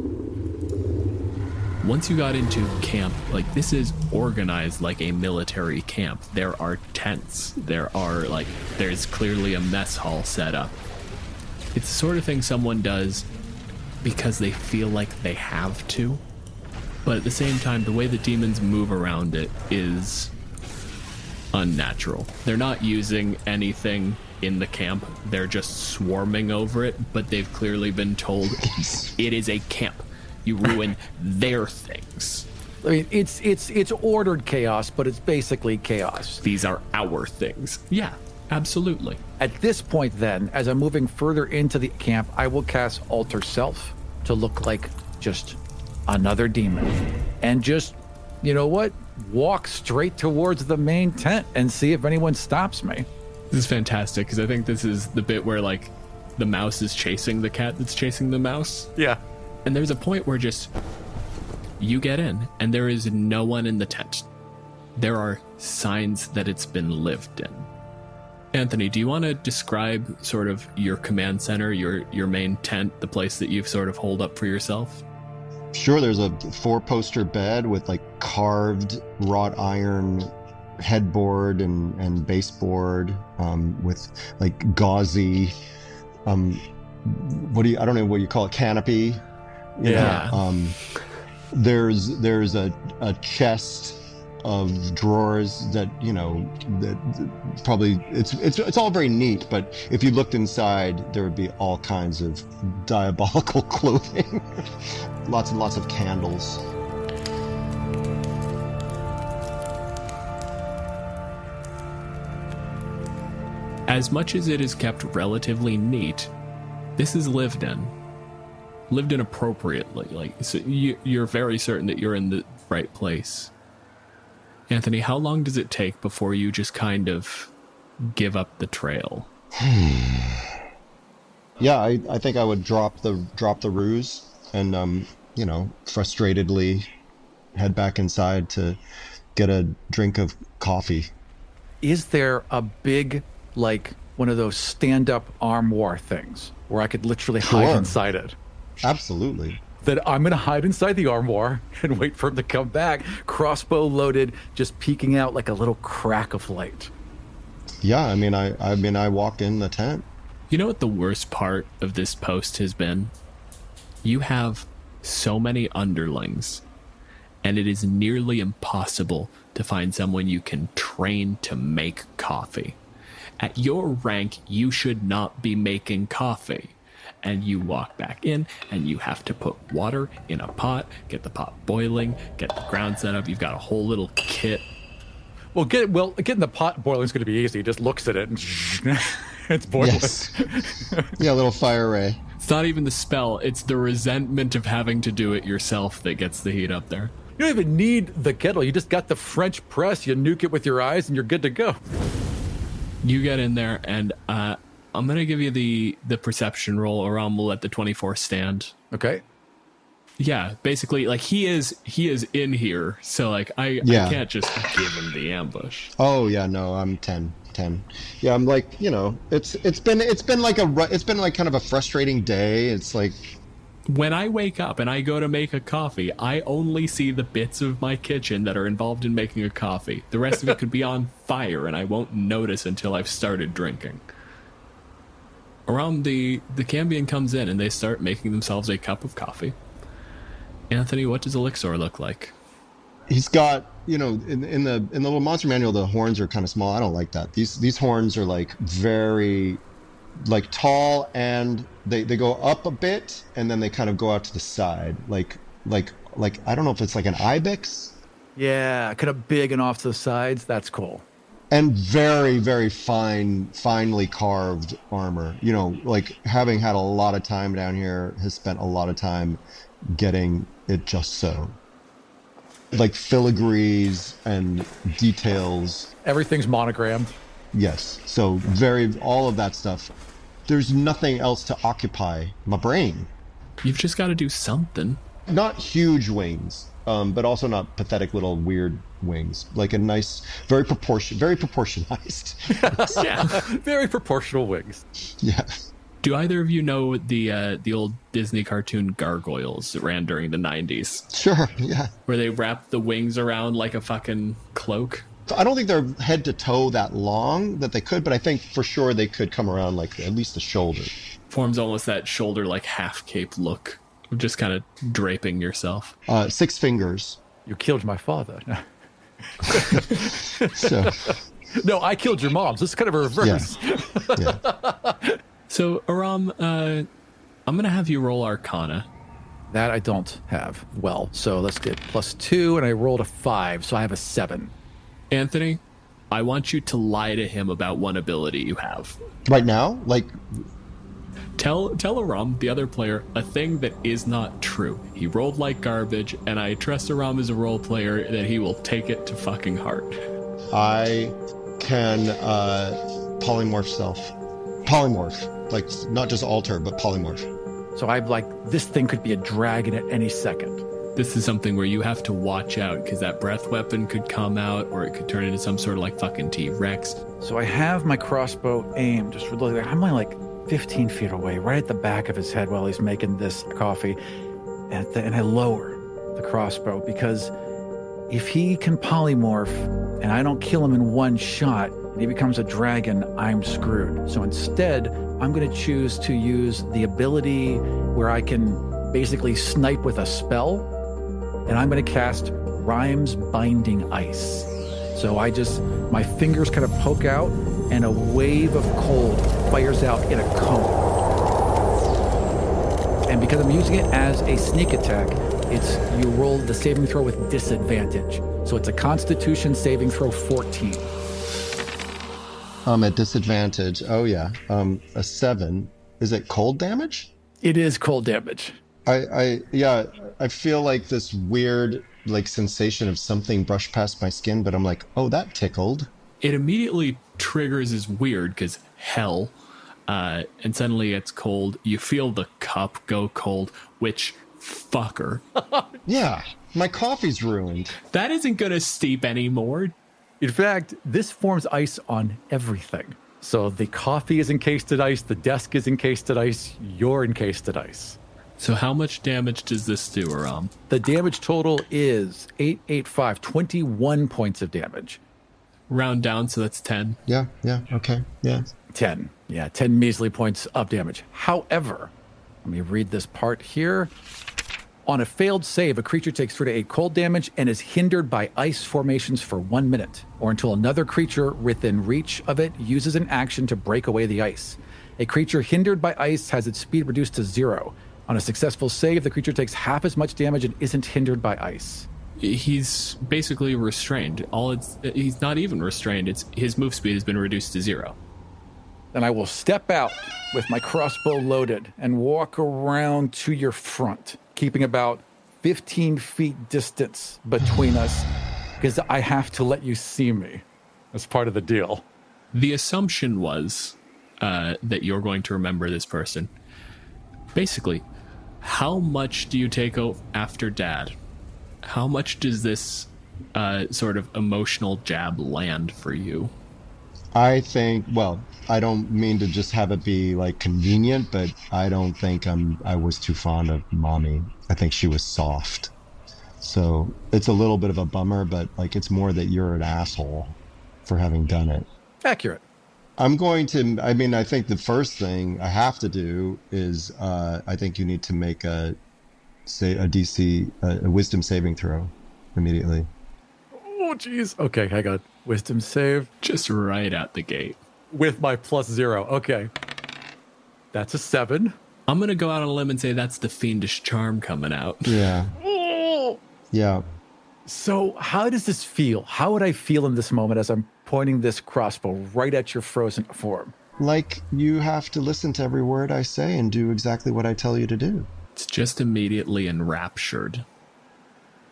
Once you got into camp, like, this is organized like a military camp. There are tents. There are, like, there's clearly a mess hall set up. It's the sort of thing someone does because they feel like they have to. But at the same time, the way the demons move around it is unnatural. They're not using anything in the camp. They're just swarming over it, but they've clearly been told it is a camp. You ruin their things. I mean, it's it's it's ordered chaos, but it's basically chaos. These are our things. Yeah, absolutely. At this point, then, as I'm moving further into the camp, I will cast Alter Self to look like just another demon. And just, you know what? Walk straight towards the main tent and see if anyone stops me. This is fantastic, because I think this is the bit where, like, the mouse is chasing the cat that's chasing the mouse. Yeah. And there's a point where just you get in and there is no one in the tent. There are signs that it's been lived in. Anthony, do you want to describe sort of your command center, your your main tent, the place that you've sort of holed up for yourself? Sure, there's a four-poster bed with like carved wrought iron headboard and, and baseboard um, with like gauzy, um, what do you, I don't know what you call it, canopy. Yeah. Um, there's there's a, a chest of drawers that, you know, that probably it's it's it's all very neat, but if you looked inside, there would be all kinds of diabolical clothing. Lots and lots of candles. As much as it is kept relatively neat, this is lived in. Lived in appropriately. Like, so you, you're very certain that you're in the right place. Anthony, how long does it take before you just kind of give up the trail? Yeah, I, I think I would drop the drop the ruse and um, you know, frustratedly head back inside to get a drink of coffee. Is there a big, like, one of those stand-up armoire things where I could literally Sure. hide inside it? Absolutely. That I'm going to hide inside the armoire and wait for him to come back, crossbow loaded, just peeking out like a little crack of light. Yeah, I mean, I, I mean, I walk in the tent. You know what the worst part of this post has been? You have so many underlings, and it is nearly impossible to find someone you can train to make coffee. At your rank, you should not be making coffee. And you walk back in, and you have to put water in a pot, get the pot boiling, get the ground set up. You've got a whole little kit. Well, get well, getting the pot boiling is going to be easy. He just looks at it and it's boiling. Yes. Yeah, a little fire ray. It's not even the spell. It's the resentment of having to do it yourself that gets the heat up there. You don't even need the kettle. You just got the French press. You nuke it with your eyes, and you're good to go. You get in there, and uh, I'm going to give you the, the perception roll, or we'll let the twenty-four stand. Okay. Yeah, basically, like, he is he is in here, so, like, I, Yeah. I can't just give him the ambush. Oh yeah, no, I'm ten. ten. Yeah, I'm like, you know, it's it's been it's been like a ru- it's been like kind of a frustrating day. It's like, When I wake up and I go to make a coffee, I only see the bits of my kitchen that are involved in making a coffee. The rest of it could be on fire, and I won't notice until I've started drinking. Around the the Cambion comes in, and they start making themselves a cup of coffee. Anthony, what does Elixir look like? he's got, you know, in in the in the little monster manual, the horns are kind of small. I don't like that. These these horns are like very like tall, and they they go up a bit and then they kind of go out to the side, like like like I don't know if it's like an ibex. Yeah, kind of big and off to the sides. That's cool. And very, very fine, finely carved armor. You know, like having had a lot of time down here, has spent a lot of time getting it just so. like filigrees and details. Everything's monogrammed. Yes. So very, all of that stuff. There's nothing else to occupy my brain. You've just got to do something. Not huge wings, um, but also not pathetic little weird wings. Like a nice, very proportion, very proportionized. Yeah. Very proportional wings. Yeah. Do either of you know the uh, the old Disney cartoon Gargoyles that ran during the nineties? Sure. Yeah. Where they wrap the wings around like a fucking cloak? I don't think they're head to toe that long that they could, but I think for sure they could come around like at least the shoulder. Forms almost that shoulder like half cape look, just kind of draping yourself. Uh, six fingers. You killed my father. So, No, I killed your mom. So it's kind of a reverse. yeah. Yeah. So, Aram, uh, I'm going to have you roll Arcana. That I don't have. Well, so let's get plus two, and I rolled a five, so I have a seven. Anthony, I want you to lie to him about one ability you have. Right now, like, Tell tell Aram, the other player, a thing that is not true. He rolled like garbage, and I trust Aram as a role player that he will take it to fucking heart. I can uh, polymorph self. Polymorph. Like, not just alter, but polymorph. So I'm like, this thing could be a dragon at any second. This is something where you have to watch out, because that breath weapon could come out, or it could turn into some sort of like fucking T-Rex. So I have my crossbow aimed, just really, I'm only like fifteen feet away, right at the back of his head while he's making this coffee. And, the, and I lower the crossbow, because if he can polymorph and I don't kill him in one shot and he becomes a dragon, I'm screwed. So instead, I'm going to choose to use the ability where I can basically snipe with a spell, and I'm going to cast Rhyme's Binding Ice. So I just, my fingers kind of poke out, and a wave of cold fires out in a cone. And because I'm using it as a sneak attack, it's you roll the saving throw with disadvantage. So it's a Constitution saving throw fourteen. Um, at disadvantage. Oh, yeah. Um, a seven. Is it cold damage? It is cold damage. I, I, yeah, I feel like this weird, like, sensation of something brushed past my skin, but I'm like, oh, that tickled. It immediately triggers as weird, because hell, uh, and suddenly it's cold. You feel the cup go cold, which, fucker. Yeah, my coffee's ruined. That isn't going to steep anymore. In fact, this forms ice on everything. So the coffee is encased in ice, the desk is encased in ice, you're encased in ice. So how much damage does this do, Aram? The damage total is eight, eight, five, twenty-one points of damage. Round down, so that's ten. Yeah, yeah, okay, yeah. ten. Yeah, ten measly points of damage. However, let me read this part here. On a failed save, a creature takes three to eight cold damage and is hindered by ice formations for one minute, or until another creature within reach of it uses an action to break away the ice. A creature hindered by ice has its speed reduced to zero. On a successful save, the creature takes half as much damage and isn't hindered by ice. He's basically restrained. All it's he's not even restrained. It's his move speed has been reduced to zero. Then I will step out with my crossbow loaded and walk around to your front, keeping about fifteen feet distance between us, because I have to let you see me. That's part of the deal. The assumption was uh, that you're going to remember this person. Basically, how much do you take after Dad? How much does this uh, sort of emotional jab land for you? I think, well, I don't mean to just have it be like convenient, but I don't think I'm, I was too fond of Mommy. I think she was soft. So it's a little bit of a bummer, but like it's more that you're an asshole for having done it. Accurate. I'm going to, I mean, I think the first thing I have to do is uh, I think you need to make a, say, a D C, a, a wisdom saving throw immediately. Oh, jeez. Okay, hang on. Wisdom save. Just right out the gate. With my plus zero. Okay. That's a seven. I'm going to go out on a limb and say that's the fiendish charm coming out. Yeah. Oh. Yeah. So how does this feel? How would I feel in this moment as I'm pointing this crossbow right at your frozen form? Like you have to listen to every word I say and do exactly what I tell you to do. It's just immediately enraptured.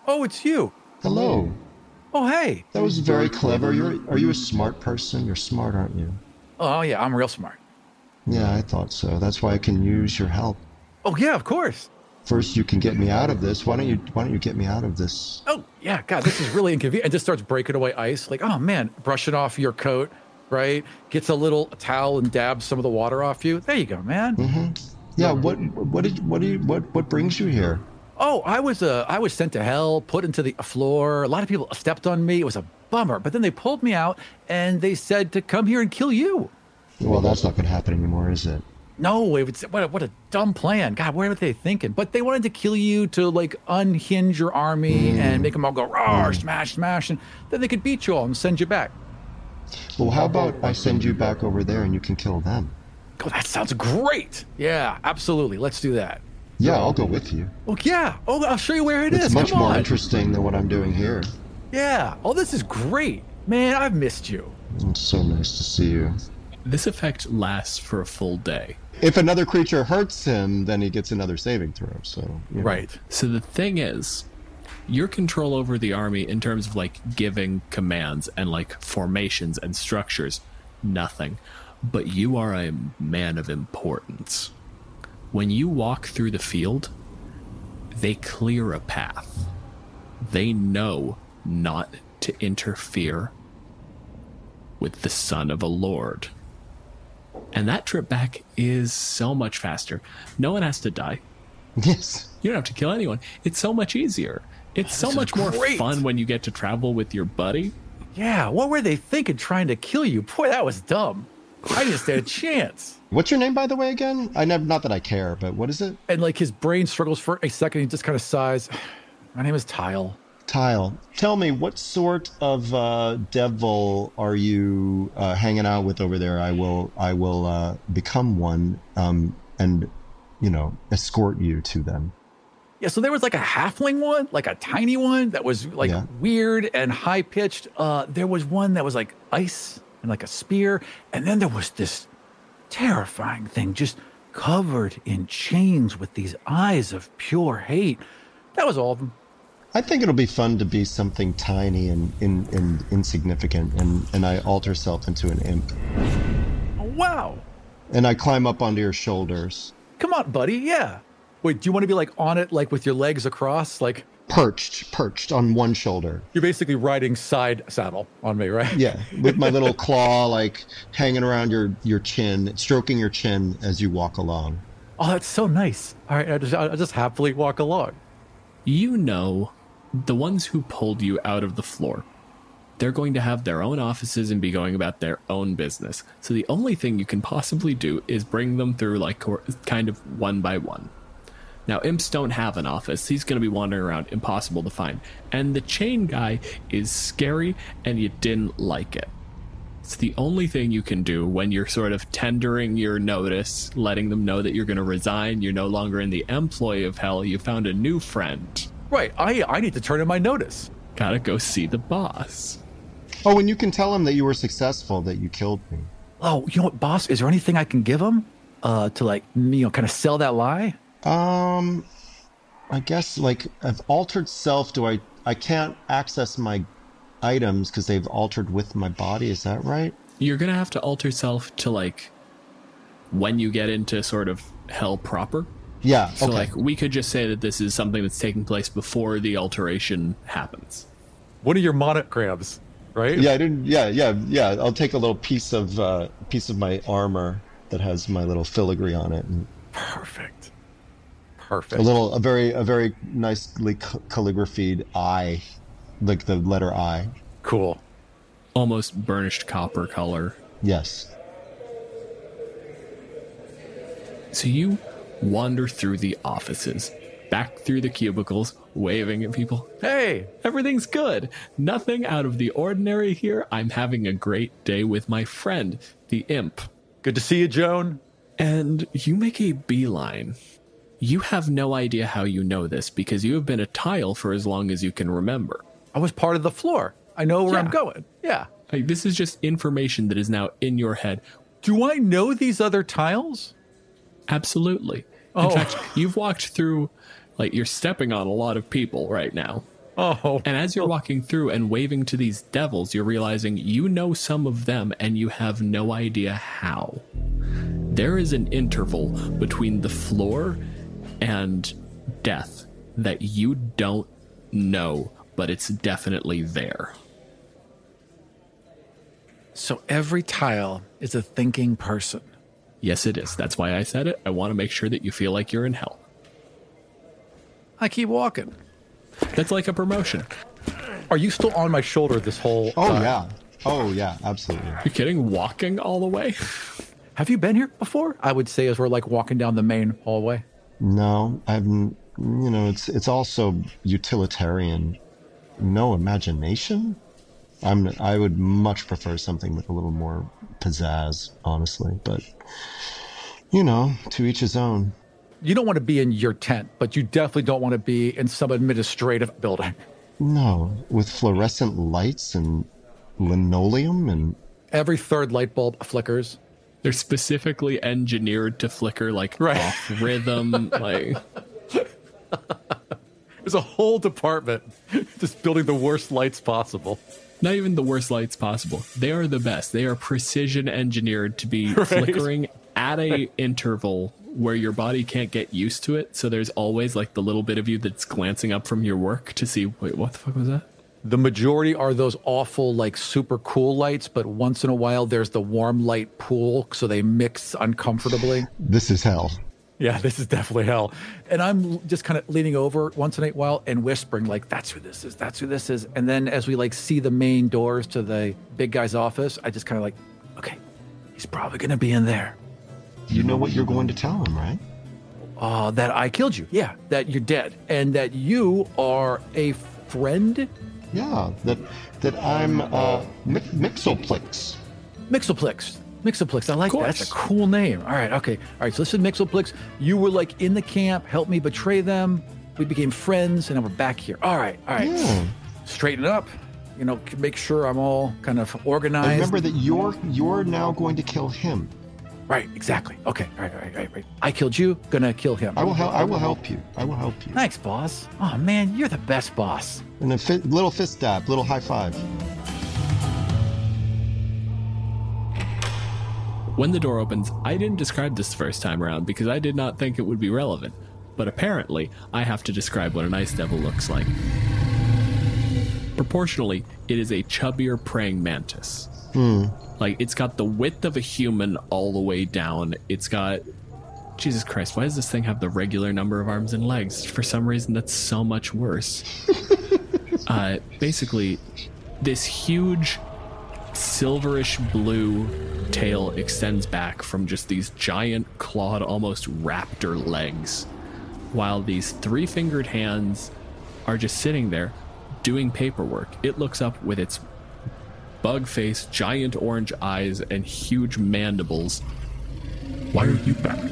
Oh, it's you. Hello. Oh, hey. That was very clever. You're, are you a smart person? You're smart, aren't you? Oh, yeah, I'm real smart. Yeah, I thought so. That's why I can use your help. Oh, yeah, of course. First, you can get me out of this. Why don't you Why don't you get me out of this? Oh, yeah, God, this is really inconvenient. And just starts breaking away ice. Like, oh, man, brushing off your coat, right? Gets a little towel and dabs some of the water off you. There you go, man. Mm-hmm. Yeah, what what did what do you what what brings you here? Oh, I was uh, I was sent to hell, put into the floor. A lot of people stepped on me. It was a bummer. But then they pulled me out, and they said to come here and kill you. Well, that's not going to happen anymore, is it? No, it was, what, a, what a dumb plan. God, what were they thinking? But they wanted to kill you to, like, unhinge your army mm. and make them all go, roar, mm. smash, smash, and then they could beat you all and send you back. Well, how about I send you back over there and you can kill them? Oh, that sounds great. Yeah, absolutely. Let's do that. Yeah, I'll go with you. Oh, yeah. Oh, I'll show you where it it's is. It's much Come more on. interesting than what I'm doing here. Yeah. Oh, this is great. Man, I've missed you. It's so nice to see you. This effect lasts for a full day. If another creature hurts him, then he gets another saving throw. So you know. Right. So the thing is, your control over the army in terms of like giving commands and like formations and structures, nothing. But you are a man of importance. When you walk through the field, they clear a path. They know not to interfere with the son of a lord. And that trip back is so much faster. No one has to die. Yes. You don't have to kill anyone. It's so much easier. It's so much more fun when you get to travel with your buddy. Yeah, what were they thinking trying to kill you? Boy, that was dumb. I didn't stand a chance. What's your name, by the way, again? I never, not that I care, but what is it? And like his brain struggles for a second. He just kind of sighs. My name is Tile. Tile. Tell me, what sort of uh, devil are you uh, hanging out with over there? I will, I will uh, become one, um, and you know, escort you to them. Yeah. So there was like a halfling one, like a tiny one that was like yeah. weird and high pitched. Uh, there was one that was like ice and like a spear, and then there was this terrifying thing, just covered in chains with these eyes of pure hate. That was all of them. I think it'll be fun to be something tiny and, and, and insignificant, and, and I alter self into an imp. Oh, wow. And I climb up onto your shoulders. Come on, buddy, yeah. Wait, do you want to be like on it, like with your legs across, like... Perched, perched on one shoulder. You're basically riding side saddle on me, right? Yeah, with my little claw, like, hanging around your, your chin, stroking your chin as you walk along. Oh, that's so nice. All right, I'll just, I'll just happily walk along. You know... the ones who pulled you out of the floor, they're going to have their own offices and be going about their own business. So the only thing you can possibly do is bring them through like kind of one by one. Now, imps don't have an office. He's going to be wandering around, impossible to find. And the chain guy is scary and you didn't like it. It's the only thing you can do when you're sort of tendering your notice, letting them know that you're going to resign. You're no longer in the employ of hell. You found a new friend. Right, I I need to turn in my notice. Gotta go see the boss. Oh, and you can tell him that you were successful, that you killed me. Oh, you know what, boss? Is there anything I can give him uh, to, like, you know, kind of sell that lie? Um, I guess, like, I've altered self. Do I? I can't access my items because they've altered with my body. Is that right? You're gonna have to alter self to, like, when you get into sort of hell proper. Yeah, so okay. like we could just say that this is something that's taking place before the alteration happens. One of your monograms, right? Yeah, I didn't. Yeah, yeah, yeah. I'll take a little piece of uh, piece of my armor that has my little filigree on it. And perfect. Perfect. A little, a very, a very nicely calligraphied I, like the letter I. Cool. Almost burnished copper color. Yes. So you wander through the offices, back through the cubicles, waving at people. Hey, everything's good. Nothing out of the ordinary here. I'm having a great day with my friend, the imp. Good to see you, Joan. And you make a beeline. You have no idea how you know this because you have been a tile for as long as you can remember. I was part of the floor. I know where yeah. I'm going. Yeah. Like, this is just information that is now in your head. Do I know these other tiles? Absolutely. Oh. In fact, you've walked through, like, you're stepping on a lot of people right now. Oh. And as you're walking through and waving to these devils, you're realizing you know some of them and you have no idea how. There is an interval between the floor and death that you don't know, but it's definitely there. So every tile is a thinking person. Yes, it is. That's why I said it. I want to make sure that you feel like you're in hell. I keep walking. That's like a promotion. Are you still on my shoulder this whole Oh, time? yeah. Oh, yeah, absolutely. You're kidding? Walking all the way? Have you been here before? I would say as we're like walking down the main hallway. No, I've, you know, it's it's also utilitarian. No imagination. I'm. I would much prefer something with a little more pizzazz, honestly. But, you know, to each his own. You don't want to be in your tent, but you definitely don't want to be in some administrative building. No, with fluorescent lights and linoleum and... Every third light bulb flickers. They're specifically engineered to flicker like Right. off rhythm. Like There's a whole department just building the worst lights possible. not even the worst lights possible. They are the best. They are precision engineered to be Right. flickering at a interval where your body can't get used to it. So there's always like the little bit of you that's glancing up from your work to see, wait, what the fuck was that? The majority are those awful, like, super cool lights, but once in a while there's the warm light pool, so they mix uncomfortably. This is hell. Yeah, this is definitely hell. And I'm just kind of leaning over once in a while and whispering, like, that's who this is, that's who this is. And then as we, like, see the main doors to the big guy's office, I just kind of like, okay, he's probably going to be in there. You know what you're going to tell him, right? Uh, that I killed you. Yeah, that you're dead. And that you are a friend? Yeah, that that I'm uh, Mi- Mixoplex. Mixoplex. Mixoplex. I like that. course. That's a cool name. All right. Okay. All right. So listen, Mixoplex, you were like in the camp, helped me betray them. We became friends, and now we're back here. All right. All right. Yeah. Straighten it up. You know, make sure I'm all kind of organized. And remember that you're you're now going to kill him. Right. Exactly. Okay. All right. All right. All right. Right. I killed you. Gonna kill him. I will help. I will help you. I will help you. Thanks, boss. Oh man, you're the best boss. And then fi- little fist dab, little high five. When the door opens, I didn't describe this the first time around because I did not think it would be relevant. But apparently, I have to describe what an ice devil looks like. Proportionally, it is a chubbier praying mantis. Hmm. Like, it's got the width of a human all the way down. It's got... Jesus Christ, why does this thing have the regular number of arms and legs? For some reason, that's so much worse. uh, basically, this huge silverish blue tail extends back from just these giant clawed, almost raptor legs, while these three-fingered hands are just sitting there doing paperwork. It looks up with its bug face, giant orange eyes, and huge mandibles. Why are you back?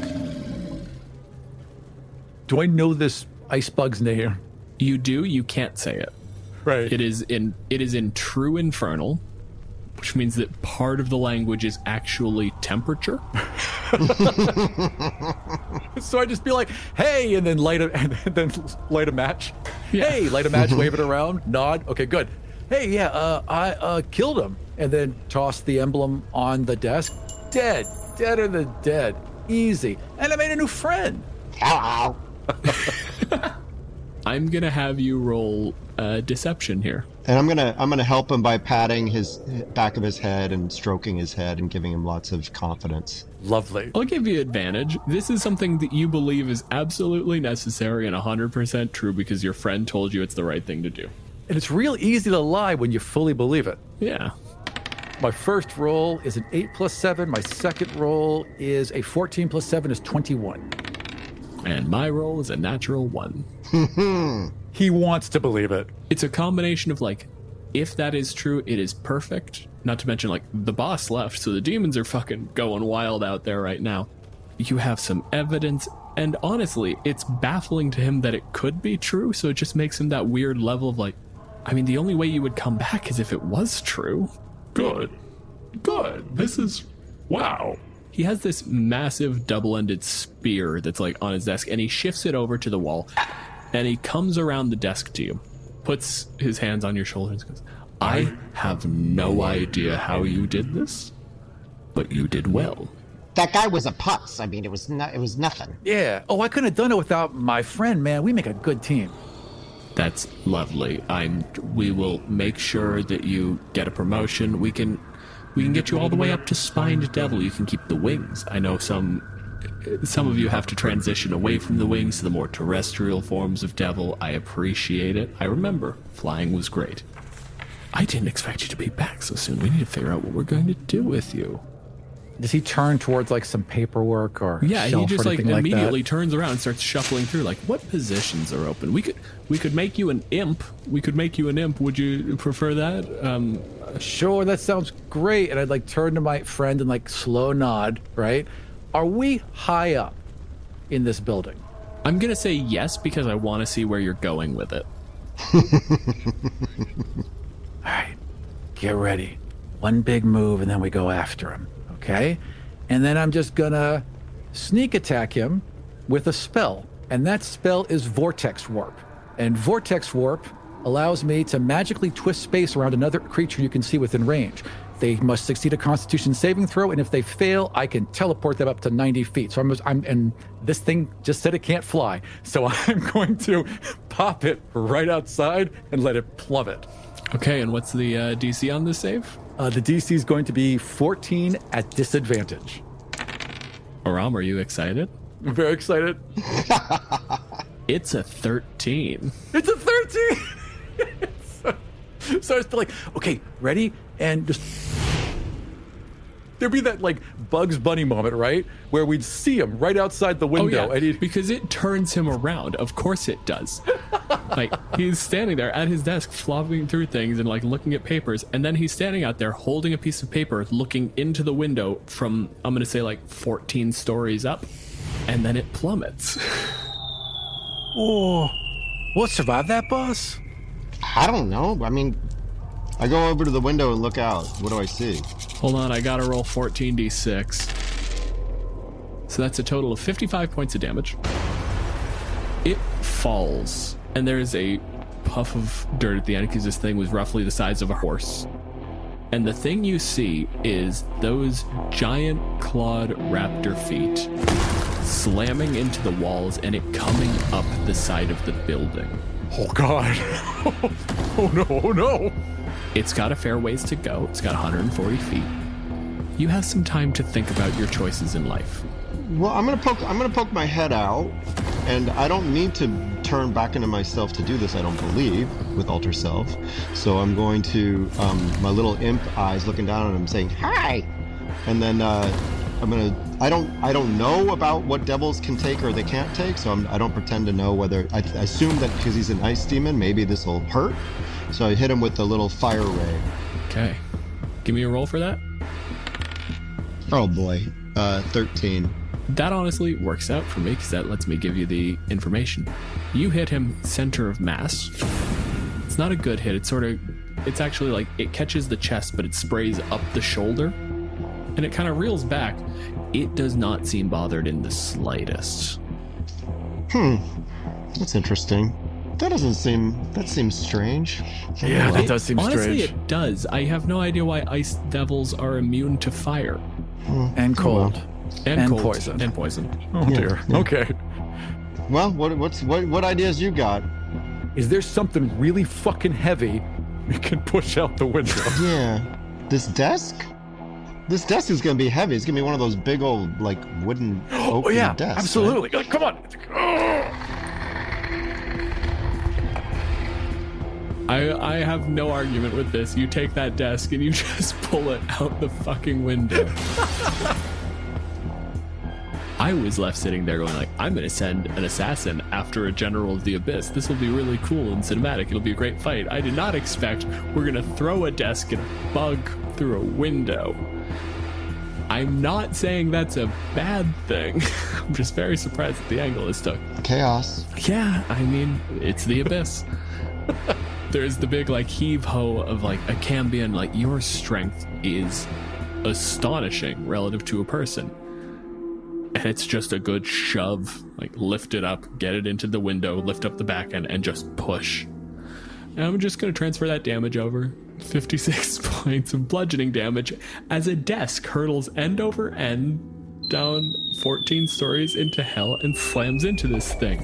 Do I know this ice bug's name? You do, you can't say it. Right. It is in it is in true infernal, which means that part of the language is actually temperature. So I just be like, hey, and then light a and then light a match. Yeah. Hey, light a match, wave it around, nod. Okay, good. Hey, yeah, uh, I uh, killed him, and then toss the emblem on the desk. Dead, deader than dead, easy. And I made a new friend. Hello. I'm gonna have you roll uh, deception here. And I'm gonna I'm gonna help him by patting his back of his head and stroking his head and giving him lots of confidence. Lovely. I'll give you advantage. This is something that you believe is absolutely necessary and one hundred percent true because your friend told you it's the right thing to do. And it's real easy to lie when you fully believe it. Yeah. My first roll is an eight plus seven. My second roll is a fourteen plus seven is twenty-one. And my roll is a natural one. He wants to believe it. It's a combination of like, if that is true, it is perfect. Not to mention like the boss left, so the demons are fucking going wild out there right now. You have some evidence, and honestly, it's baffling to him that it could be true, so it just makes him that weird level of like, I mean, the only way you would come back is if it was true. Good. Good. This is... Wow. He has this massive double-ended spear that's like on his desk, and he shifts it over to the wall, and he comes around the desk to you, puts his hands on your shoulders and goes, I have no idea how you did this, but you did well. That guy was a putz. I mean, it was not, it was nothing. Yeah. Oh, I couldn't have done it without my friend, man. We make a good team. That's lovely. I'm. We will make sure that you get a promotion. We can, we can get you all the way up to Spined Devil. You can keep the wings. I know some, some of you have to transition away from the wings to the more terrestrial forms of Devil. I appreciate it. I remember flying was great. I didn't expect you to be back so soon. We need to figure out what we're going to do with you. Does he turn towards like some paperwork or yeah? He just like like immediately that? turns around and starts shuffling through. Like, what positions are open? We could we could make you an imp. We could make you an imp. Would you prefer that? Um, Sure, that sounds great. And I'd like turn to my friend and like slow nod. Right? Are we high up in this building? I'm gonna say yes because I want to see where you're going with it. All right, get ready. One big move, and then we go after him. Okay? And then I'm just gonna sneak attack him with a spell. And that spell is Vortex Warp. And Vortex Warp allows me to magically twist space around another creature you can see within range. They must succeed a Constitution saving throw, and if they fail, I can teleport them up to ninety feet. So I'm, I'm and this thing just said it can't fly. So I'm going to pop it right outside and let it plummet. Okay, and what's the uh, D C on this save? Uh, the D C is going to be fourteen at disadvantage. Aram, are you excited? I'm very excited. It's a thirteen. It's a thirteen! so, so I was like, okay, ready? And just... There'd be that, like, Bugs Bunny moment, right? Where we'd see him right outside the window. Oh, yeah, and he'd... because it turns him around. Of course it does. Like, he's standing there at his desk, flopping through things and, like, looking at papers. And then he's standing out there holding a piece of paper, looking into the window from, I'm going to say, like, fourteen stories up. And then it plummets. Oh, what survived that, boss? I don't know. I mean, I go over to the window and look out. What do I see? Hold on, I gotta roll fourteen d six. So that's a total of fifty-five points of damage. It falls, and there's a puff of dirt at the end because this thing was roughly the size of a horse. And the thing you see is those giant clawed raptor feet slamming into the walls and it coming up the side of the building. Oh, God. Oh, no, oh, no. It's got a fair ways to go. It's got one hundred forty feet. You have some time to think about your choices in life. Well, I'm gonna poke. I'm gonna poke my head out, and I don't need to turn back into myself to do this. I don't believe with Alter Self. So I'm going to um, my little imp eyes looking down at him, saying hi, and then uh, I'm gonna. I don't. I don't know about what devils can take or they can't take. So I'm, I don't pretend to know whether. I, I assume that because he's an ice demon, maybe this will hurt. So I hit him with the little fire ray. Okay, give me a roll for that. Oh boy, uh, thirteen. That honestly works out for me because that lets me give you the information. You hit him center of mass. It's not a good hit. It's sort of, it's actually like it catches the chest, but it sprays up the shoulder and it kind of reels back. It does not seem bothered in the slightest. Hmm, that's interesting. That doesn't seem, that seems strange. Yeah, that does seem Honestly, strange. it does. I have no idea why ice devils are immune to fire. And cold. And, And cold. poison. And poison. Oh, dear. yeah. Okay. Well, what what's what what ideas you got? Is there something really fucking heavy we can push out the window? Yeah, this desk. This desk is gonna be heavy. It's gonna be one of those big old like wooden oak Oh, yeah, desks. absolutely. Come on. I, I have no argument with this. You take that desk and you just pull it out the fucking window. I was left sitting there going like, I'm going to send an assassin after a general of the abyss. This will be really cool and cinematic. It'll be a great fight. I did not expect we're going to throw a desk and a bug through a window. I'm not saying that's a bad thing. I'm just very surprised at the angle this took. Chaos. Yeah, I mean, it's the abyss. There's the big like heave ho of like a Cambion, like your strength is astonishing relative to a person. And it's just a good shove, like lift it up, get it into the window, lift up the back end and just push. And I'm just going to transfer that damage over. fifty-six points of bludgeoning damage as a desk hurtles end over end down fourteen stories into hell and slams into this thing.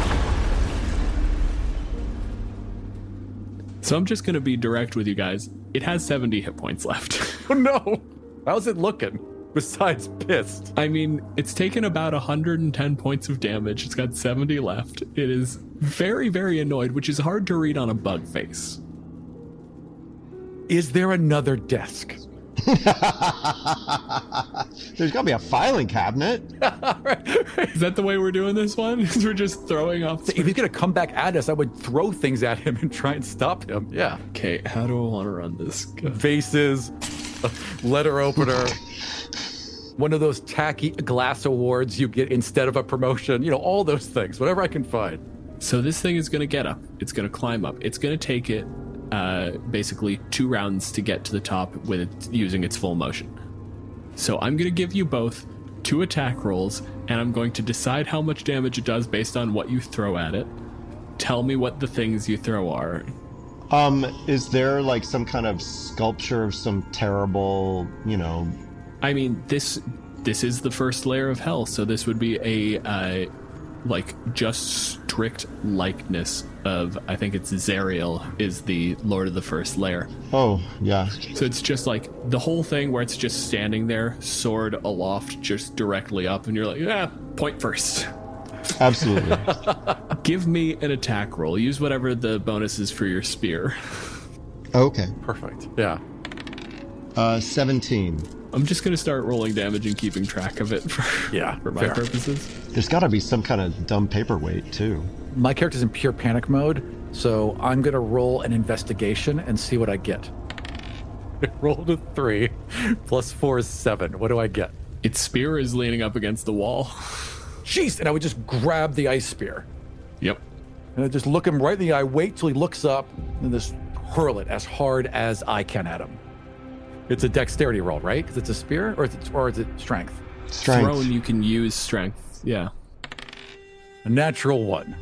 So I'm just going to be direct with you guys. It has seventy hit points left. Oh no! How's it looking? Besides pissed. I mean, it's taken about one hundred ten points of damage. It's got seventy left. It is very, very annoyed, which is hard to read on a bug face. Is there another desk? There's gotta be a filing cabinet. Is that the way we're doing this one? Is we're just throwing off... If he's gonna come back at us, I would throw things at him and try and stop him. Yeah. Okay, how do I want to run this? Vases, letter opener, one of those tacky glass awards you get instead of a promotion. You know, all those things, whatever I can find. So this thing is going to get up. It's going to climb up. It's going to take it uh, basically two rounds to get to the top with it using its full motion. So I'm going to give you both two attack rolls, and I'm going to decide how much damage it does based on what you throw at it. Tell me what the things you throw are. Um, is there like some kind of sculpture of some terrible, you know... I mean, this this is the first layer of hell, so this would be a, uh, like, just strict likeness of, I think it's Zariel is the Lord of the First Layer. Oh, yeah. So it's just like the whole thing where it's just standing there, sword aloft, just directly up, and you're like, yeah, point first. Absolutely. Give me an attack roll. Use whatever the bonus is for your spear. Okay. Perfect. Yeah. Uh, seventeen. I'm just going to start rolling damage and keeping track of it for, yeah, for my fair. purposes. There's got to be some kind of dumb paperweight, too. My character's in pure panic mode, so I'm going to roll an investigation and see what I get. I rolled a three, plus four is seven. What do I get? Its spear is leaning up against the wall. Jeez, and I would just grab the ice spear. Yep. And I just look him right in the eye, wait till he looks up, and just hurl it as hard as I can at him. It's a dexterity roll, right? Because it's a spear, or is it, or is it strength? Strength. Thrown, you can use strength. Yeah. A natural one.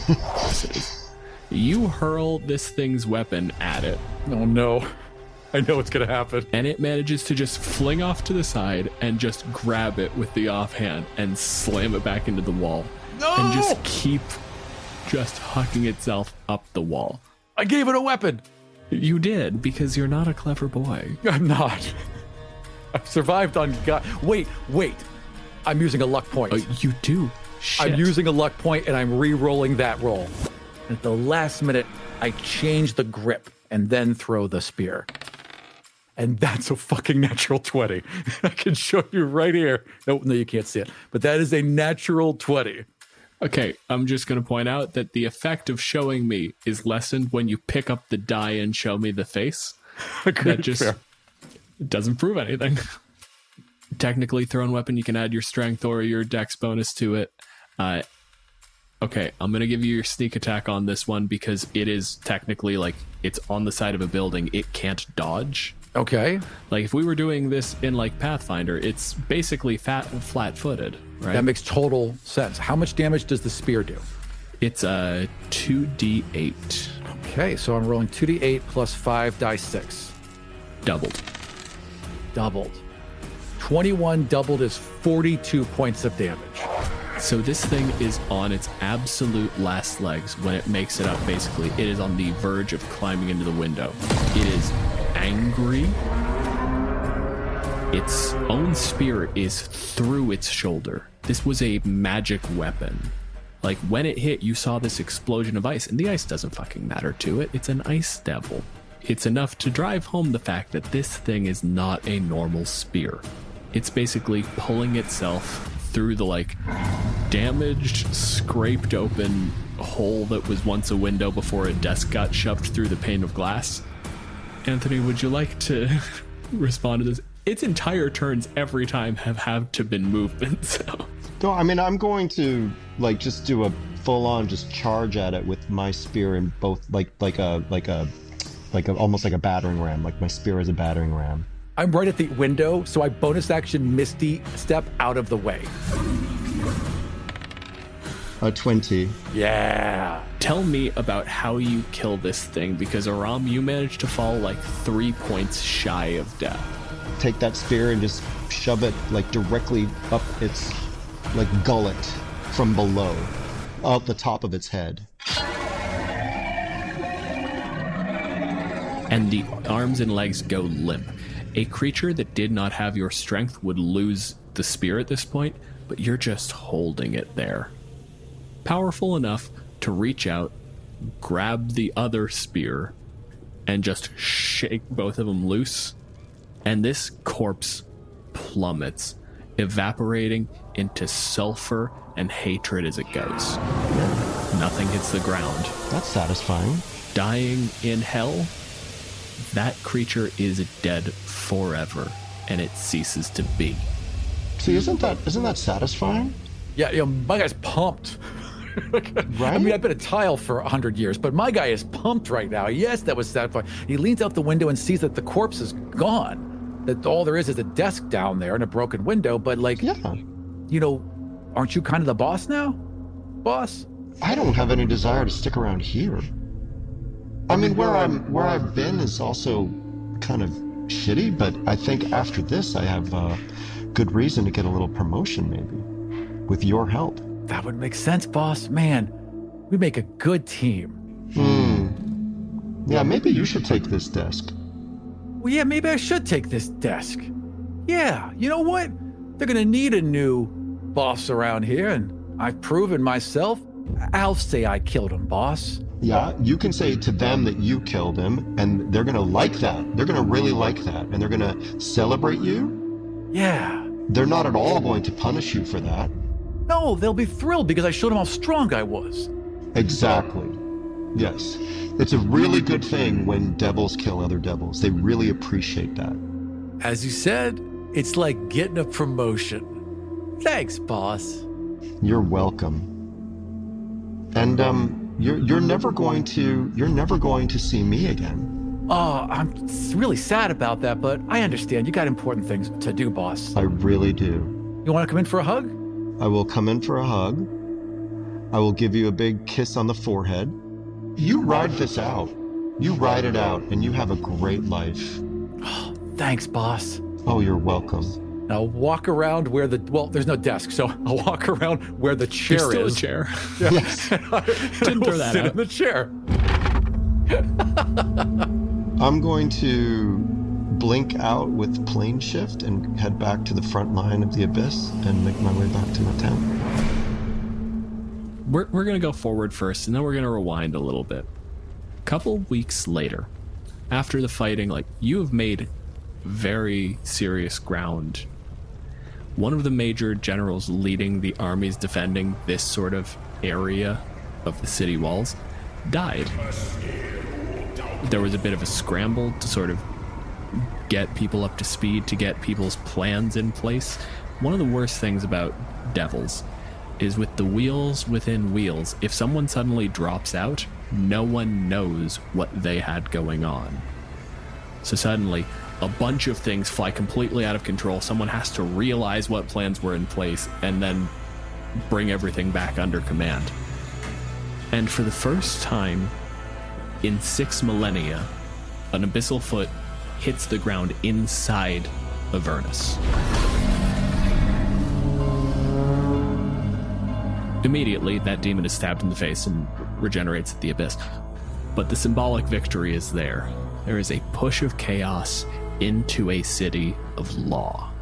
You hurl this thing's weapon at it. Oh no. I know what's going to happen. And it manages to just fling off to the side and just grab it with the offhand and slam it back into the wall. No! And just keep just hucking itself up the wall. I gave it a weapon. You did, because you're not a clever boy. I'm not. I've survived on God. Wait, wait. I'm using a luck point. Oh, you do? Shit. I'm using a luck point and I'm re-rolling that roll. At the last minute, I change the grip and then throw the spear. And that's a fucking natural twenty. I can show you right here. No, no, you can't see it. But that is a natural twenty. Okay, I'm just going to point out that the effect of showing me is lessened when you pick up the die and show me the face. That just doesn't prove anything. Technically, thrown weapon, you can add your strength or your dex bonus to it. Uh, okay, I'm going to give you your sneak attack on this one because it is technically like it's on the side of a building. It can't dodge. Okay. Like if we were doing this in like Pathfinder, it's basically fat and flat-footed, right? That makes total sense. How much damage does the spear do? It's a two d eight. Okay, so I'm rolling two d eight plus five die six. Doubled. Doubled. twenty-one doubled is forty-two points of damage. So this thing is on its absolute last legs when it makes it up, basically. It is on the verge of climbing into the window. It is angry. Its own spear is through its shoulder. This was a magic weapon. Like, when it hit, you saw this explosion of ice, and the ice doesn't fucking matter to it. It's an ice devil. It's enough to drive home the fact that this thing is not a normal spear. It's basically pulling itself through the, like, damaged, scraped open hole that was once a window before a desk got shoved through the pane of glass. Anthony, would you like to respond to this? Its entire turns every time have had to been movement, so... No, I mean, I'm going to, like, just do a full-on just charge at it with my spear in both, like, like a, like a, like a, almost like a battering ram. Like, my spear is a battering ram. I'm right at the window, so I bonus action Misty step out of the way. A twenty. Yeah. Tell me about how you kill this thing, because Aram, you managed to fall like three points shy of death. Take that spear and just shove it like directly up its like gullet from below, out the top of its head. And the arms and legs go limp. A creature that did not have your strength would lose the spear at this point, but you're just holding it there. Powerful enough to reach out, grab the other spear, and just shake both of them loose. And this corpse plummets, evaporating into sulfur and hatred as it goes. Nothing hits the ground. That's satisfying. Dying in hell, that creature is dead forever, and it ceases to be. See, isn't that isn't that satisfying? Yeah, you know, my guy's pumped. Right? I mean, I've been a tile for a hundred years, but my guy is pumped right now. Yes, that was satisfying. He leans out the window and sees that the corpse is gone. That all there is is a desk down there and a broken window. But like, Yeah. you know, aren't you kind of the boss now, boss? I don't have any desire to stick around here. I mean, where I'm where I've been is also kind of shitty, but I think after this I have uh, good reason to get a little promotion, maybe, with your help. That would make sense, boss. Man, we make a good team. Hmm. Yeah, maybe you should take this desk. Well, yeah, maybe I should take this desk. Yeah, you know what? They're gonna need a new boss around here, and I've proven myself. I'll say I killed him, boss. Yeah, you can say to them that you killed him, and they're gonna like that. They're gonna really like that, and they're gonna celebrate you. Yeah. They're not at all going to punish you for that. No, they'll be thrilled because I showed them how strong I was. Exactly. Yes. It's a really good thing when devils kill other devils. They really appreciate that. As you said, it's like getting a promotion. Thanks, boss. You're welcome. And um you're you're never going to you're never going to see me again. Oh, I'm really sad about that, but I understand. You got important things to do, boss. I really do. You want to come in for a hug? I will come in for a hug. I will give you a big kiss on the forehead. You ride this out. You ride it out, and you have a great life. Oh, thanks, boss. Oh, you're welcome. I'll walk around where the, well, there's no desk, so I'll walk around where the chair There's still is. a chair. Yeah. Yes. Didn't throw that sit out. in the chair. I'm going to blink out with plane shift and head back to the front line of the abyss and make my way back to my town. We're, we're going to go forward first, and then we're going to rewind a little bit. A couple weeks later, after the fighting, like, you have made very serious ground. One of the major generals leading the armies defending this sort of area of the city walls died. There was a bit of a scramble to sort of get people up to speed, to get people's plans in place. One of the worst things about devils is with the wheels within wheels, if someone suddenly drops out, no one knows what they had going on. So suddenly, a bunch of things fly completely out of control. Someone has to realize what plans were in place and then bring everything back under command. And for the first time in six millennia, an abyssal foot hits the ground inside Avernus. Immediately, that demon is stabbed in the face and regenerates at the abyss. But the symbolic victory is there. There is a push of chaos into a city of law.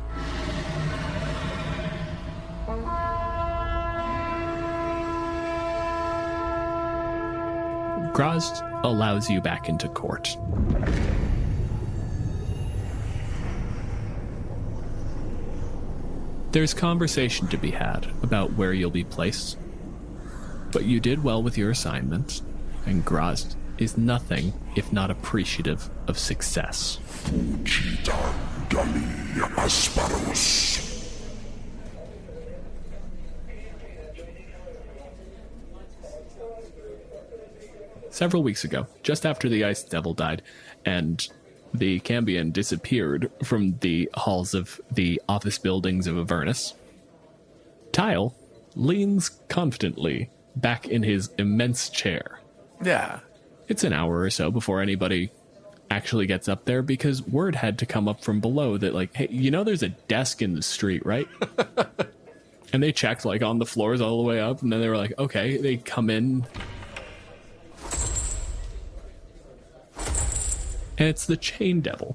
Grozd allows you back into court. There's conversation to be had about where you'll be placed, but you did well with your assignment, and Grozd is nothing if not appreciative of success. Several weeks ago, just after the Ice Devil died, and the Cambion disappeared from the halls of the office buildings of Avernus, Tile leans confidently back in his immense chair. Yeah. It's an hour or so before anybody actually gets up there because word had to come up from below that, like, hey, you know there's a desk in the street, right? And they checked, like, on the floors all the way up, and then they were like, okay. They come in, and it's the Chain Devil.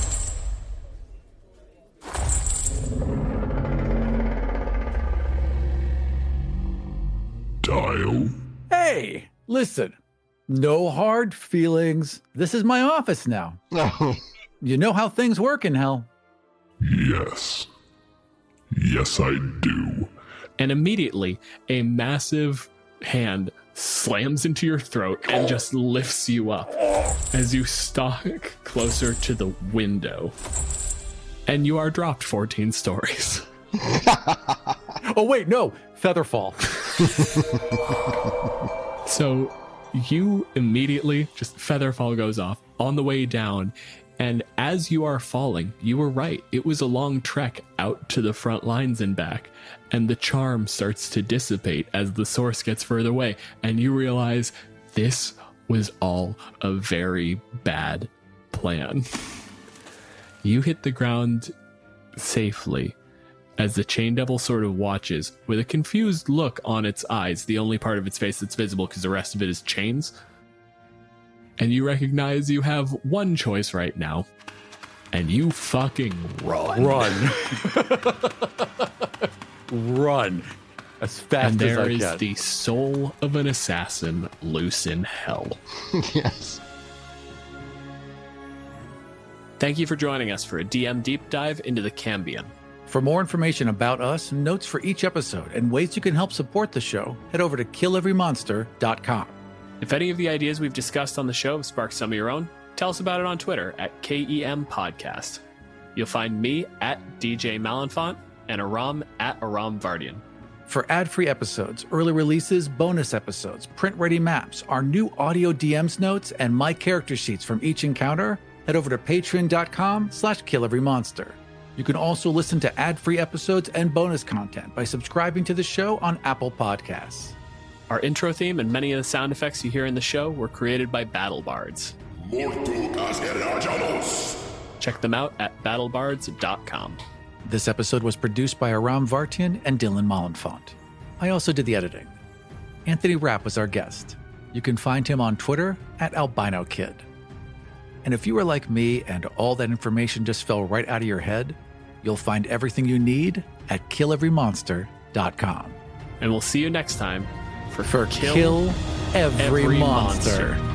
Dial. Hey, listen. No hard feelings. This is my office now. You know how things work in hell. Yes. Yes, I do. And immediately, a massive hand slams into your throat and just lifts you up as you stalk closer to the window. And you are dropped fourteen stories. Oh, wait, no. Featherfall. So you immediately, just Featherfall goes off on the way down. And as you are falling, you were right. It was a long trek out to the front lines and back. And the charm starts to dissipate as the source gets further away. And you realize this was all a very bad plan. You hit the ground safely as the Chain Devil sort of watches with a confused look on its eyes, the only part of its face that's visible because the rest of it is chains. And you recognize you have one choice right now, and you fucking run. Run. Run. As fast and as I there is can. the soul of an assassin loose in hell. Yes. Thank you for joining us for a D M deep dive into the Cambion. For more information about us, notes for each episode, and ways you can help support the show, head over to kill every monster dot com. If any of the ideas we've discussed on the show have sparked some of your own, tell us about it on Twitter at K E M Podcast. You'll find me at D J Malenfant and Aram at Aram Vardian. For ad-free episodes, early releases, bonus episodes, print-ready maps, our new audio D Ms notes, and my character sheets from each encounter, head over to patreon dot com slash kill every monster. You can also listen to ad-free episodes and bonus content by subscribing to the show on Apple Podcasts. Our intro theme and many of the sound effects you hear in the show were created by BattleBards. Check them out at battle bards dot com. This episode was produced by Aram Vartian and Dylan Malenfant. I also did the editing. Anthony Rapp was our guest. You can find him on Twitter at Albino Kid. And if you are like me and all that information just fell right out of your head, you'll find everything you need at kill every monster dot com. And we'll see you next time for, For Kill, Kill Every, Every Monster. Monster.